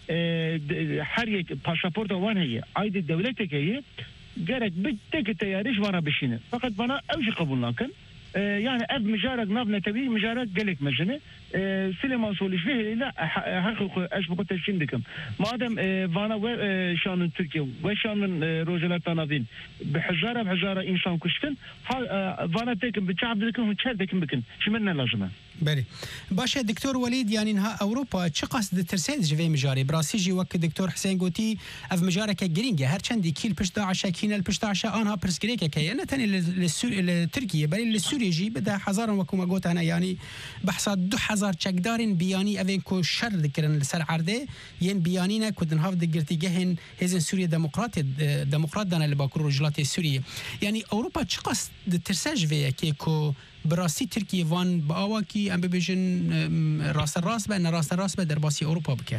حريه باسبورت وان هي عيد دولتك هي جرك بدك تياريش وانا بشينه فقط فانا اوجي قبول لكن يعني اب مجارك نافنا تبي مجارك قالك مجنه سليمان سوليش فيه لا حقق اشبه قلت شندكم ما دام فانا شان تركيا وشان روجلات نافين بحجاره انسان كشكن فانا تكن بتشعب لكم وتشدكم بكن شملنا لازمه بله باشه دكتور وليد يعني انها اوروبا چه قصد ترسيد جوي مجاري براسيجي وك دكتور حسين قوتي اف مجارك جرينجا هر چندي كيل پشت داعش كينال پشت داعش انها برسكريك كي انا تاني لتركيا بل للسوري جي بدا حزارا وكما قلت انا يعني بحصاد 2000 چکدارن بیانی اوین کو شر دکرن لسر عرده ین بیانینا کدن هاف دگرتیگهن هزن سوریا دموکرات دانه لباکر رجلات سوریه یعنی اوروپا چه قصد ترسج ویا که کو براستی ترکیه وان با آواکی ام ببیجن راست به در باسی اوروپا بکه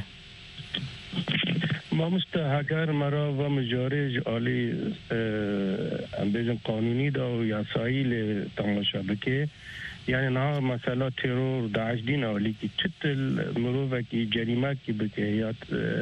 ما مستحقر مرا و مجارج عالی ام ببیجن قانونی دا و یاسایی لتماشا بکه يعني نا مثلا تيرور داعش دينا ولي كي تشتل مروفا كي جريمة كي بكيات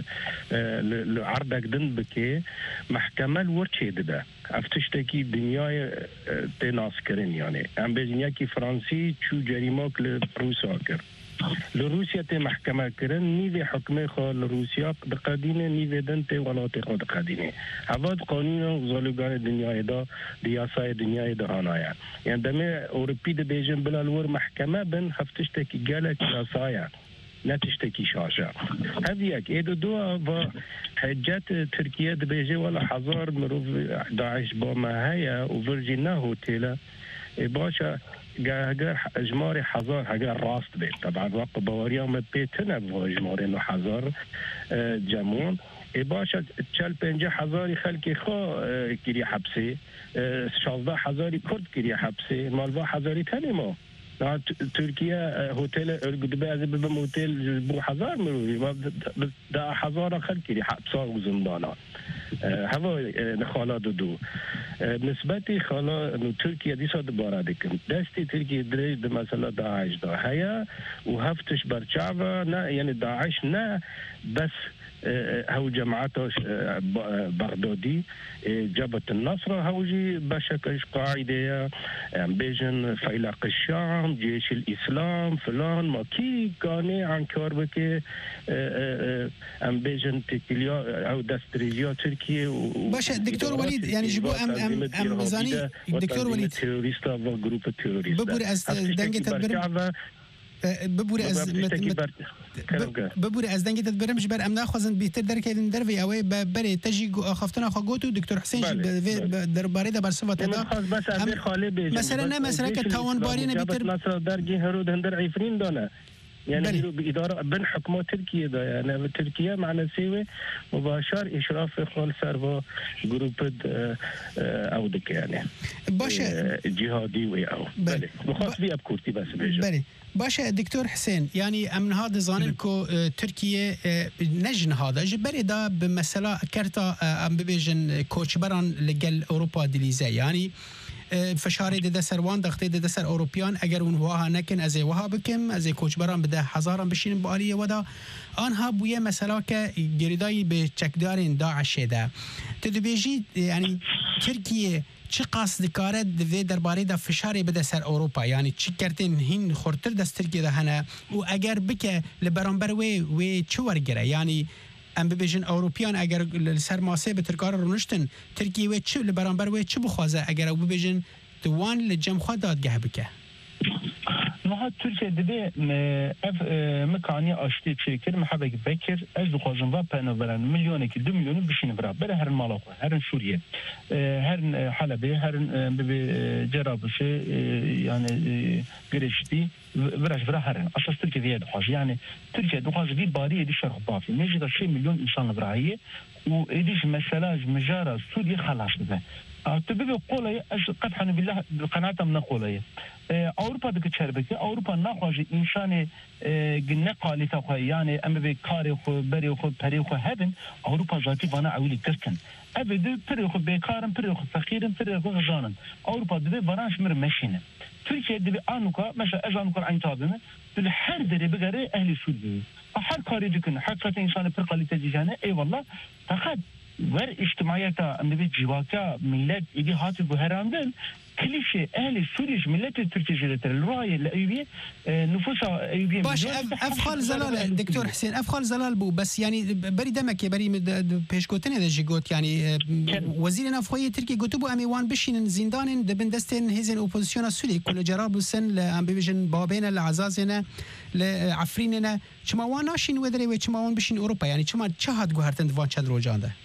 لعرضك دن بكي محكمة الورشي دا افتشتكي دنيا تناس كرين يعني عم بجنيا كي فرنسي شو جريمة لروسيا كر لروسيا تي محكمة كرن نيفي حكمة خال لروسيا دقادينه نيفي دنتي ولاتي خال دقادينه هذا قانون زالوغان الدنيا دا دياسة الدنيا دا هنايا يعني دمي أوروبي دا بيجن بلا الور محكمة بن هفتشتكي جالك ياسايا لا تشتكي شاشة هذيك إذا دوا حجات تركيا دا بيجي ولا حزار مروف داعش باما هيا وفرجينا هوتيلا باشا جاهر جماري حزار حجار راست بيت طبعا وقت بواريا ما بيتنا بجماري إنه حزار جمون باشا تشال 50,000 خلقي خا كري حبسي 16,000 كرد كري حبسي مالوا حزاري تاني ما تركيا هوتيل قدبي أزي ببم هوتيل بو حزار مروي دا حزار خلقي حبسا وزندانا هوا نخالا دو نسبتي خالا انه تركيا دي صد بارا دكن دستي تركيا دريج ده مثلا داعش دا هيا وهفتش برشعبة نا يعني داعش نا بس هو جماعته بغدادي جبهة النصرة هوجي بشكل قاعدة بيجن فيلق الشام جيش الإسلام فلان ما كي كاني عن كاربك بيجن تكليا أو دستريجيا تركيا باشا دكتور وليد يعني جبو أم زاني دكتور وليد تيروريستا وجروب تيروريستا ببوري أز دنجة تدبر ببوري از دنگت برم جبر ام ناخذن بیتر درکیدن دروی اوی بری تجی خفتنا خگوتو دکتر حسین درباره د برسوات دا مثلا نه مثلا که تاوان باری نه بیتر نصر درگی هرود هندر عفرین دانه يعني بإدارة بين حكومة تركيا ده يعني تركيا معنا سوى مباشر إشراف خال سروا جروب أو دك يعني باشا جهادي وياو بله مخاص بي أبكورتي بس بله باشا دكتور حسين يعني أمن هذا ظاننكو تركيا نجن هذا جبري دا بمسألة كرتا أم ببيجن كوتش بران لقل أوروبا دليزة يعني فشاری ده سروان دخته ده سر اوروپیان اگر اونها نکن از وها بکم از کوچ برام بده هزاران بشین بالیه ودا آنها بویه مثلا که گریدایی به چکدارین داعش ده تدبیجی یعنی ترکیه چه قصد کاره دوی درباره ده فشاری بده سر اوروپا یعنی چی کردین هین خورتر دست ترکیه ده هنه و اگر بکه لبرانبر وی چه ورگره یعنی ام ببیجن اوروپیان اگر سر ماسه به ترکار رونشتن ترکیه و چه لبرانبر و چه بخوازه اگر او ببیجن دوان لجم خود دادگه بکه ما ترکیه دبی مکانی آشتی چیکر محبک بکر از دخوازن و پناهبران میلیونه که 2 میلیون بشین برا بره هر مالاقه هر سوریه هر حلبه هر ببی جرابشه يعني قرشتي براش برا هرن اساس تركيا دي دخواز يعني تركيا دخواز دي باريه دي شرق بافي نجد 6 مليون انسان براهيه وإيديش مسألة مجارة سوريا خلاص بذا تبقى قولي قطعا بالله قناعة من قولي أوروبا دك تشربك أوروبا نخواج إنسان قلنا قالي تقوي يعني أما بكاري خو بري خو بري خو هذن أوروبا ذاتي وانا عولي كرتن أبدا بري خو بكارن بري خو فقيرن بري خو غزانن أوروبا دبي برانش مر مشينه تركيا دبي آنوكا مثلا أزانوكا عن تابنه دل هر دري بقري أهل سوريا هر كاري دكن حقيقة إنسان برقالي تجيجانه أي والله فقط ور اجتماعيتا أم دبي جواكا ملت إيدي هاتي بهراندن كليشة أهل سوريا ملت التركية جلتر الرأي الأيوبية نفوسها أيوبية باش أفخال زلال دكتور حسين أفخال زلال بو بس يعني بري دمك بري بيشكوتني ده جيجوت يعني وزير نافخوية تركيا قطبو أميوان بشين زندان دبن دستين هزين أوبوزيسيون السوري كل جراب السن لأم بيجن بابينا لعزازنا لعفريننا شما واناشين ودري وشما وان بشين أوروبا يعني شما شهد جوهرتن دفان شد روجان ده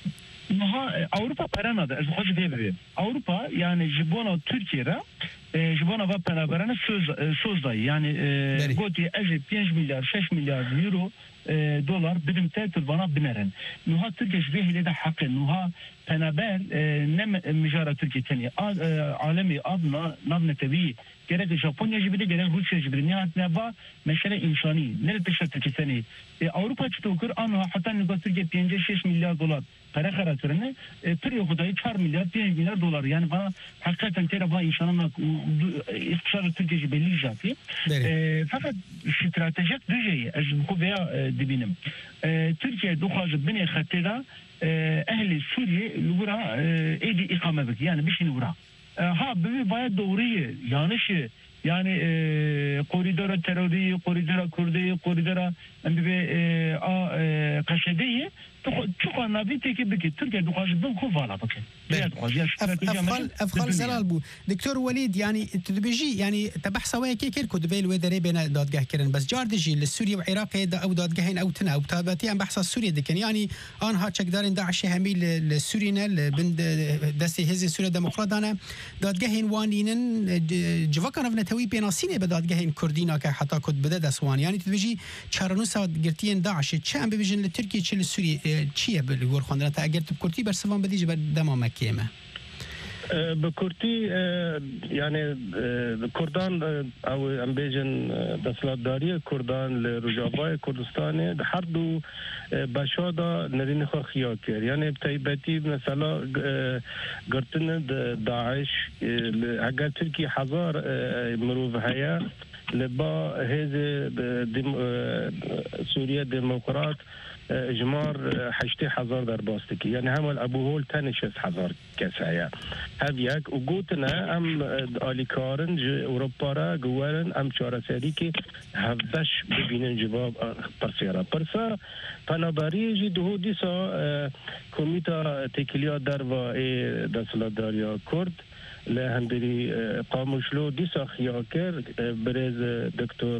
ما أوروبا برنا ده از خود دیوی أوروبا يعني جبونا ترکیه را جبونا و پنابرانه سوز دای يعني گوتی از 5 میلیارد 6 میلیارد یورو دلار بدم تاعت البنا بنرن نها تركيا شبيه لده حق نها پنابر نم مجارة تركيا تانية عالمي أبنا نبنى تبي gerek Japonya gibi gerek Rusya gibi nihayetinde var mesele insani. Nerede peşte tane Avrupa çıtı anha hatta ne Türkiye 5-6 milyar dolar para harcatırını periyoda 4 milyar 5 milyar dolar yani bana hakikaten tera insanın iktisadi Türkiye belli zaten. Fakat stratejik düzeyi az bu veya dibinim. Türkiye dokazı beni hatta ehli Suriye lura edi ikame bek yani bir şey lura. Ha böyle bayağı doğruyu yanlışı yani koridora terörü, koridora Kürdi, koridora kaşedeyi çok anlavi teki beki Türkiye dokazı ben kuvala bakın. أفخال زلال بو دكتور وليد يعني تدبيجي يعني تبح سوايا كيكير كدبيل ودري بين دادجاه كرن بس جار دجي للسوريا وعراق او دادجاهين او تنا او تابتي ام بحث سوريا دكن يعني انها تشكدارين داعش هميل للسورينا بند دستي هزي سوريا ديمقراطانا دادجاهين وانينن جوكان فنتوي بيناسيني بدادجاهين كردينا كحتى كد بدا دسوان يعني تدبيجي چارنوسا گرتين داعش چم بيجن لتركيا چل سوريا چيه بالغور خواندنا تا اگر تب كرتي برسوان بديج بدما كيمه بكرتي يعني كردان او امبيجن دسلاتداري كردان لرجابای كردستاني هر دو باشادا نرين خو خياكر يعني بتايبتي مثلا گرتن داعش اگر تركي حزار مروف هيا لبا هذه سوريا ديمقراط اجمار 8000 در باستکی یعنی همال ابو هول تنش 1000 کسایا هاویک و گوتنا ام آلیکارن اروپا را گوارن ام چارسری که هفدش ببینن جواب پرسا پنابری جی دو دیسا کمیتا تکلیا در و دستلاتداریا کرد لهندري قاموش له دي خياكر برز دكتور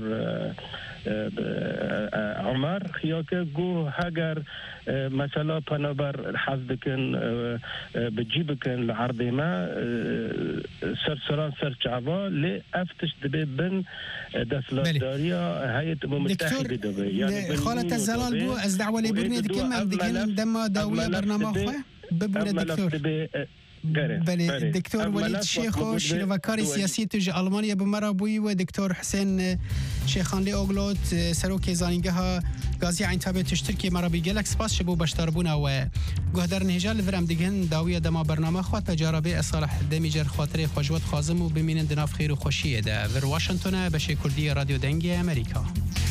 عمر خياكر جو هاجر مثلا بنابر حفظكن بتجيبكن لعرض ما سرسران سرچعبا لأفتش دبن دسلاتداريا هيئة متحدة دبي يعني خالة الزلال بو از دعوة لبرني دكم ام دكم دم داوية برنامج خواه ببورة دكتور بله دکتر ولید شیخ و شنوکاری سیاسی توی آلمانیا بمرا بوی و دکتر حسین شیخانلی اوگلوت سروک زانینگه ها گازی عین تابع تشترکی مرا بیگلک سپاس شبو بشتربونا و گهدر نهجال ورم دیگن داویه دما برنامه خواهد تجاربه اصالح دمیجر خاطر خوشوت خازم و بمینن دناف خیر و خوشیه ده ور واشنطن بشه کردی رادیو دنگی امریکا